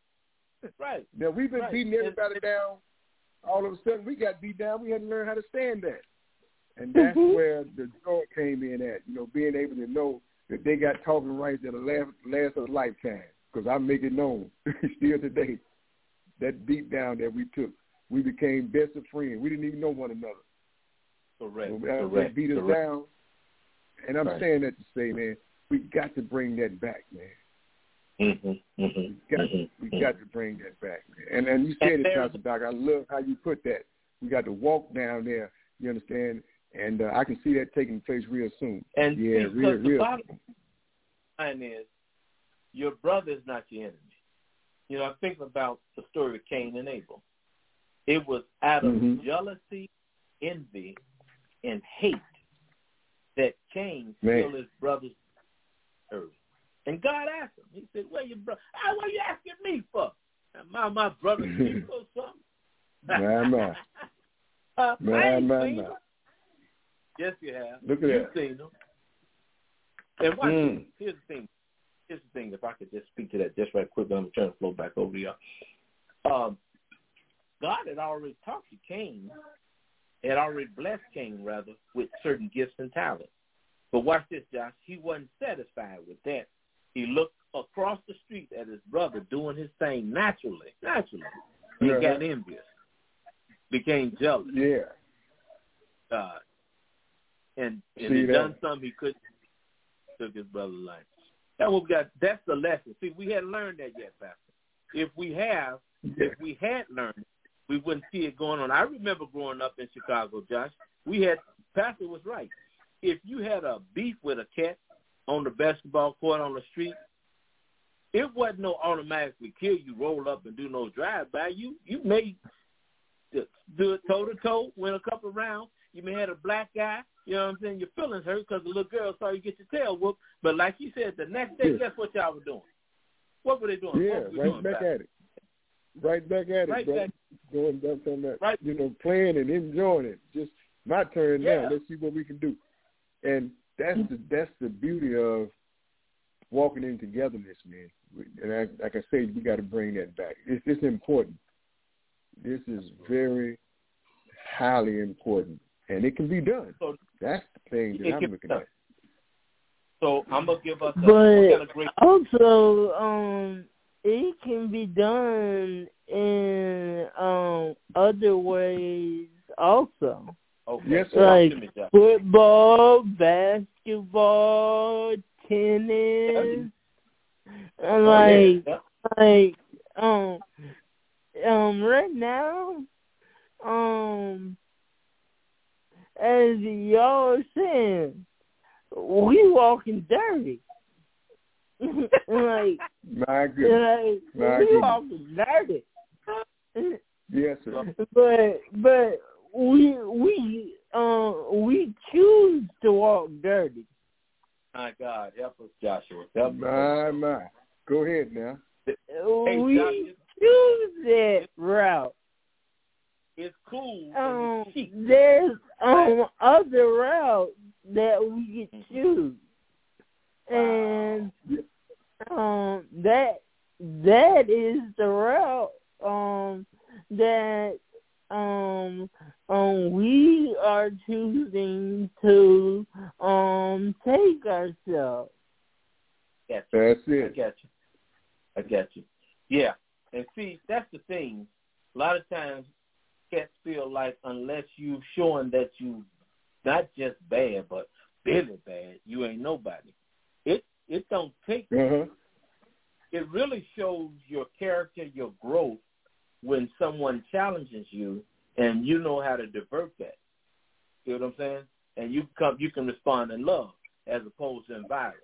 Right. Now we've been right. beating everybody down. All of a sudden, we got beat down. We had to learn how to stand that, and that's mm-hmm. where the joy came in at. You know, being able to know that they got talking rights that'll last, last a lifetime. Because I make it known still today, that beat down that we took, we became best of friends. We didn't even know one another. Correct. So Correct. They beat us Correct. down. And I'm right. saying that to say, man, we got to bring that back, man. Mm-hmm. Mm-hmm. We, got, mm-hmm. we got to bring that back, man. And, and you said and it, Pastor Doc. I love how you put that. We got to walk down there, you understand? And uh, I can see that taking place real soon. And yeah, see, real, the real bottom soon. line is, your brother is not your enemy. You know, I think about the story of Cain and Abel. It was out of mm-hmm. jealousy, envy, and hate that Cain Man. killed his brother's earth. And God asked him. He said, "Where your brother? Ah, what are you asking me for? My my brother sick or something?" My my. uh, my, I ain't my, seen my. him. Yes, you have. Look at You've that. seen them. And watch mm. this. Here's the thing. Here's the thing. If I could just speak to that just right quick, I'm going to turn the floor back over to y'all. Um, God had already talked to Cain, had already blessed Cain, rather, with certain gifts and talents. But watch this, Josh. He wasn't satisfied with that. He looked across the street at his brother doing his thing naturally, naturally. He uh-huh. got envious, became jealous. Yeah. Uh, and and See he that? done something he couldn't, took his brother's life. That's what we got. That's the lesson. See, we hadn't learned that yet, Pastor. If we have, yeah. if we had learned it, we wouldn't see it going on. I remember growing up in Chicago, Josh. We had, Pastor was right. If you had a beef with a cat on the basketball court on the street, it wasn't no automatically kill you, roll up and do no drive-by. You you may do it toe-to-toe, win a couple of rounds. You may have a black guy, you know what I'm saying? Your feelings hurt because the little girl saw you get your tail whooped. But like you said, the next day, yeah. guess what y'all were doing? What were they doing? Yeah, right doing back, back at it. Right back at right it, bro. Back. Going back on that, right. you know, playing and enjoying it. Just my turn yeah. now. Let's see what we can do. And that's the that's the beauty of walking in togetherness, man. And I, like I say, we got to bring that back. It's, it's important. This is very highly important, and it can be done. So that's the thing that I'm looking at. So I'm gonna give us. A, but a great- also, um, it can be done in um other ways also. Okay. Yes, sir. Like football, basketball, tennis, and like, oh, yeah. like, um, um, right now, um, as y'all saying, we walking dirty. like, my goodness, like my we goodness. walking dirty. Yes, sir. But but we we um we choose to walk dirty. My God, help us, Joshua. Help my us. my. Go ahead now. Hey, we Joshua, choose that route. It's cool. Um, it's there's um other routes that we can choose, and um that that is the route um that um um we are choosing to um take ourselves. That's it. I got you. I got you. Yeah, and see, that's the thing. A lot of times, cats feel like unless you showing that you not just bad, but really bad, you ain't nobody. It it don't take. Uh-huh. It really shows your character, your growth, when someone challenges you and you know how to divert that. You know what I'm saying? And you come, you can respond in love as opposed to in violence.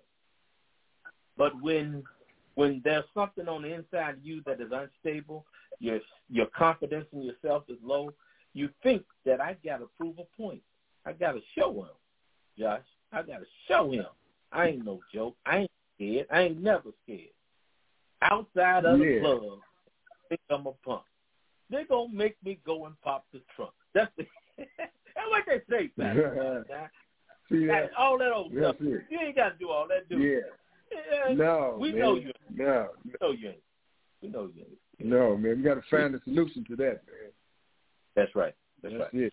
But when when there's something on the inside of you that is unstable, your your confidence in yourself is low, you think that I got to prove a point. I got to show him, Josh. I got to show him. I ain't no joke. I ain't scared. I ain't never scared. Outside of yeah. the club, I think I'm a punk. They're going to make me go and pop the trunk. That's the, that's what they say, man. See that? All that old That's stuff. it. You ain't got to do all that, do you? Yeah. Yeah. No, we man. know you. No. We know you ain't. We know you ain't. No, man. We got to find a solution to that, man. That's right. That's, That's right. it.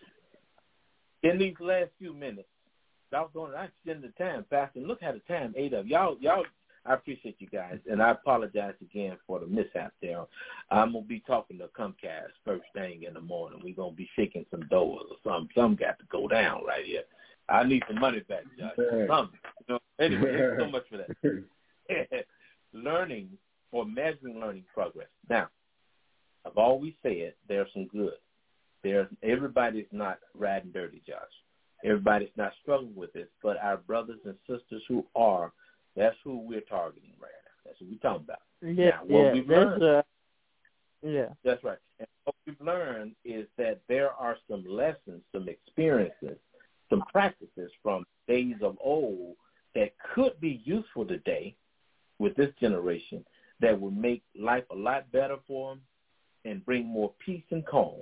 In these last few minutes, I was going to extend the time fast, and look how the time ate up. Y'all, y'all. I appreciate you guys, and I apologize again for the mishap there. I'm going to be talking to Comcast first thing in the morning. We're going to be shaking some doors or something. Some got to go down right here. I need some money back, Josh. Some. You know, anyway, thanks so much for that. Learning or measuring learning progress. Now, I've always said there's some good. There's everybody's not riding dirty, Josh. Everybody's not struggling with this, but our brothers and sisters who are, that's who we're targeting right now. That's what we're talking about. Yeah, now, what yeah, we've that's learned, uh, yeah. That's right. And what we've learned is that there are some lessons, some experiences, some practices from days of old that could be useful today with this generation that will make life a lot better for them and bring more peace and calm.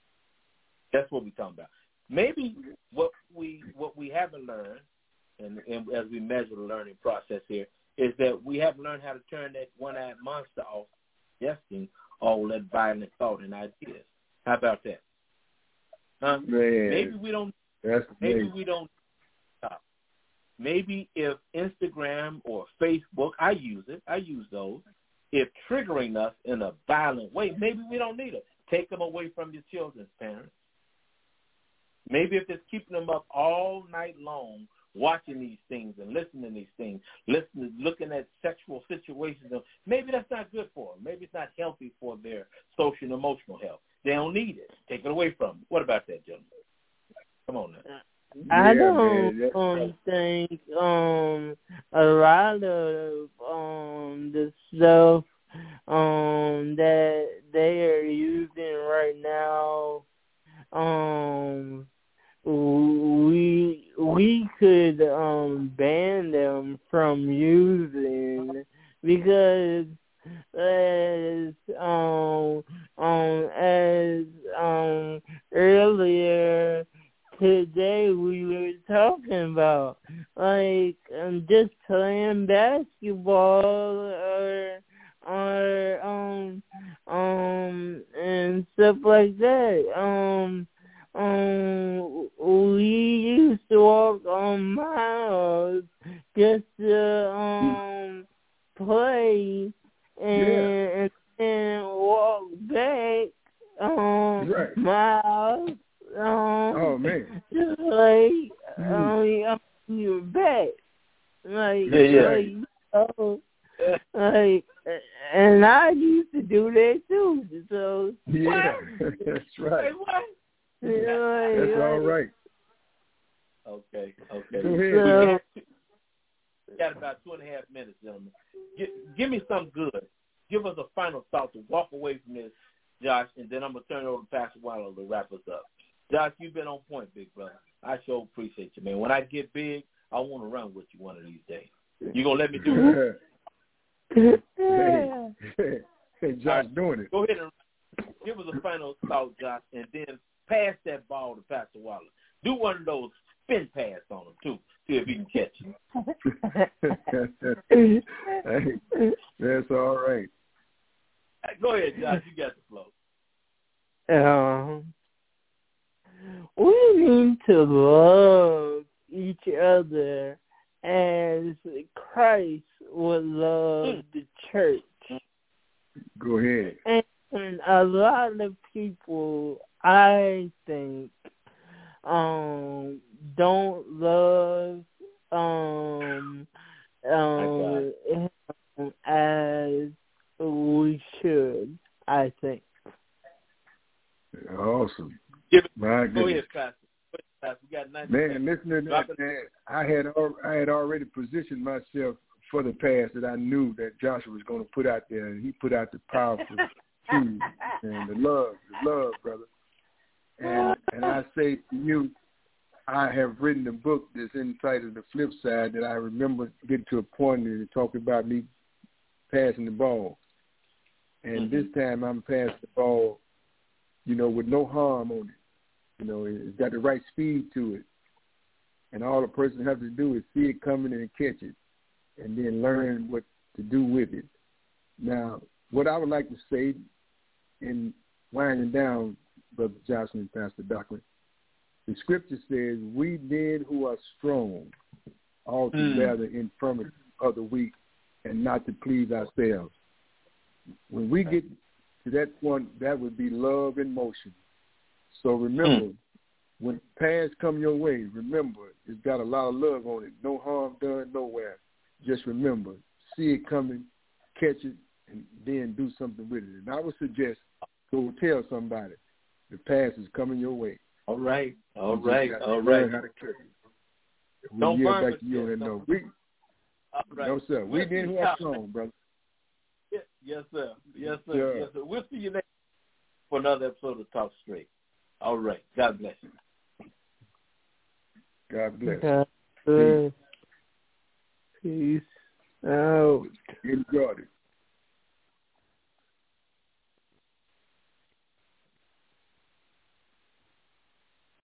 That's what we're talking about. Maybe what we what we haven't learned, and, and as we measure the learning process here, is that we haven't learned how to turn that one-eyed monster off, suggesting all that violent thought and ideas. How about that? Huh? Man, maybe we don't. That's maybe amazing. we don't stop. Maybe if Instagram or Facebook, I use it. I use those. If triggering us in a violent way, maybe we don't need it. Take them away from your children's parents. Maybe if it's keeping them up all night long, watching these things and listening to these things, listening, looking at sexual situations, maybe that's not good for them. Maybe it's not healthy for their social and emotional health. They don't need it. Take it away from them. What about that, gentlemen? Come on now. I Yeah, don't man. um, think um a lot of um the stuff um that they are using right now um we we could um ban them from using, because as um um as um earlier today we were talking about, like um, just playing basketball or or um um and stuff like that. Um um we used to walk on miles just to um play and, Yeah. and then walk back um Right. miles. Um, Oh, man. just like Mm. um, you're back, like Yeah, yeah. like oh, like, and I used to do that too. So Yeah, that's right. Hey, what? you know, like, That's all like, right. Okay, okay. Go ahead. So, We got, we got about two and a half minutes, gentlemen. Give, give me something good. Give us a final thought to walk away from this, Josh, and then I'm going to turn it over to Pastor Wallow to wrap us up. Josh, you've been on point, big brother. I sure appreciate you, man. When I get big, I want to run with you one of these days. You going to let me do it? hey, hey, Josh doing it. Go ahead and give us a final thought, Josh, and then pass that ball to Pastor Waller. Do one of those spin pass on him, too. See if he can catch you. Hey, that's all right. Go ahead, Josh. You got the flow. Um, we need to love each other as Christ would love the church. Go ahead. And, and a lot of people, I think, um, don't love um, um, him as we should, I think. Awesome. Give it, My go goodness. ahead, Pastor. Go ahead, Pastor. We got ninety Man, seconds. listening to that, man, I had al- I had already positioned myself for the pass that I knew that Joshua was going to put out there, and he put out the powerful truth and the love, the love, brother. And and I say to you, I have written a book that's inside of the flip side that I remember getting to a point and talking about me passing the ball. And mm-hmm. this time I'm passing the ball, you know, with no harm on it. You know, it's got the right speed to it. And all the person has to do is see it coming and catch it and then learn what to do with it. Now, what I would like to say in winding down, Brother Johnson and Pastor Docklin, the scripture says, we then who are strong ought to bear the infirmity of the weak and not to please ourselves. When we get to that point, that would be love in motion. So remember, mm. when paths come your way, remember, it's got a lot of love on it. No harm done nowhere. Just remember, see it coming, catch it, and then do something with it. And I would suggest go tell somebody the path is coming your way. All right, all right, all right. How to catch it. Don't we'll burn back to you and no. We, right. No, sir. We we'll didn't have strong, brother. Yes, yes, sir. Yes, sir. Yeah. Yes, sir. We'll see you next for another episode of Talk Straight. All right. God bless you. God bless. God bless. Peace out. Enjoyed it.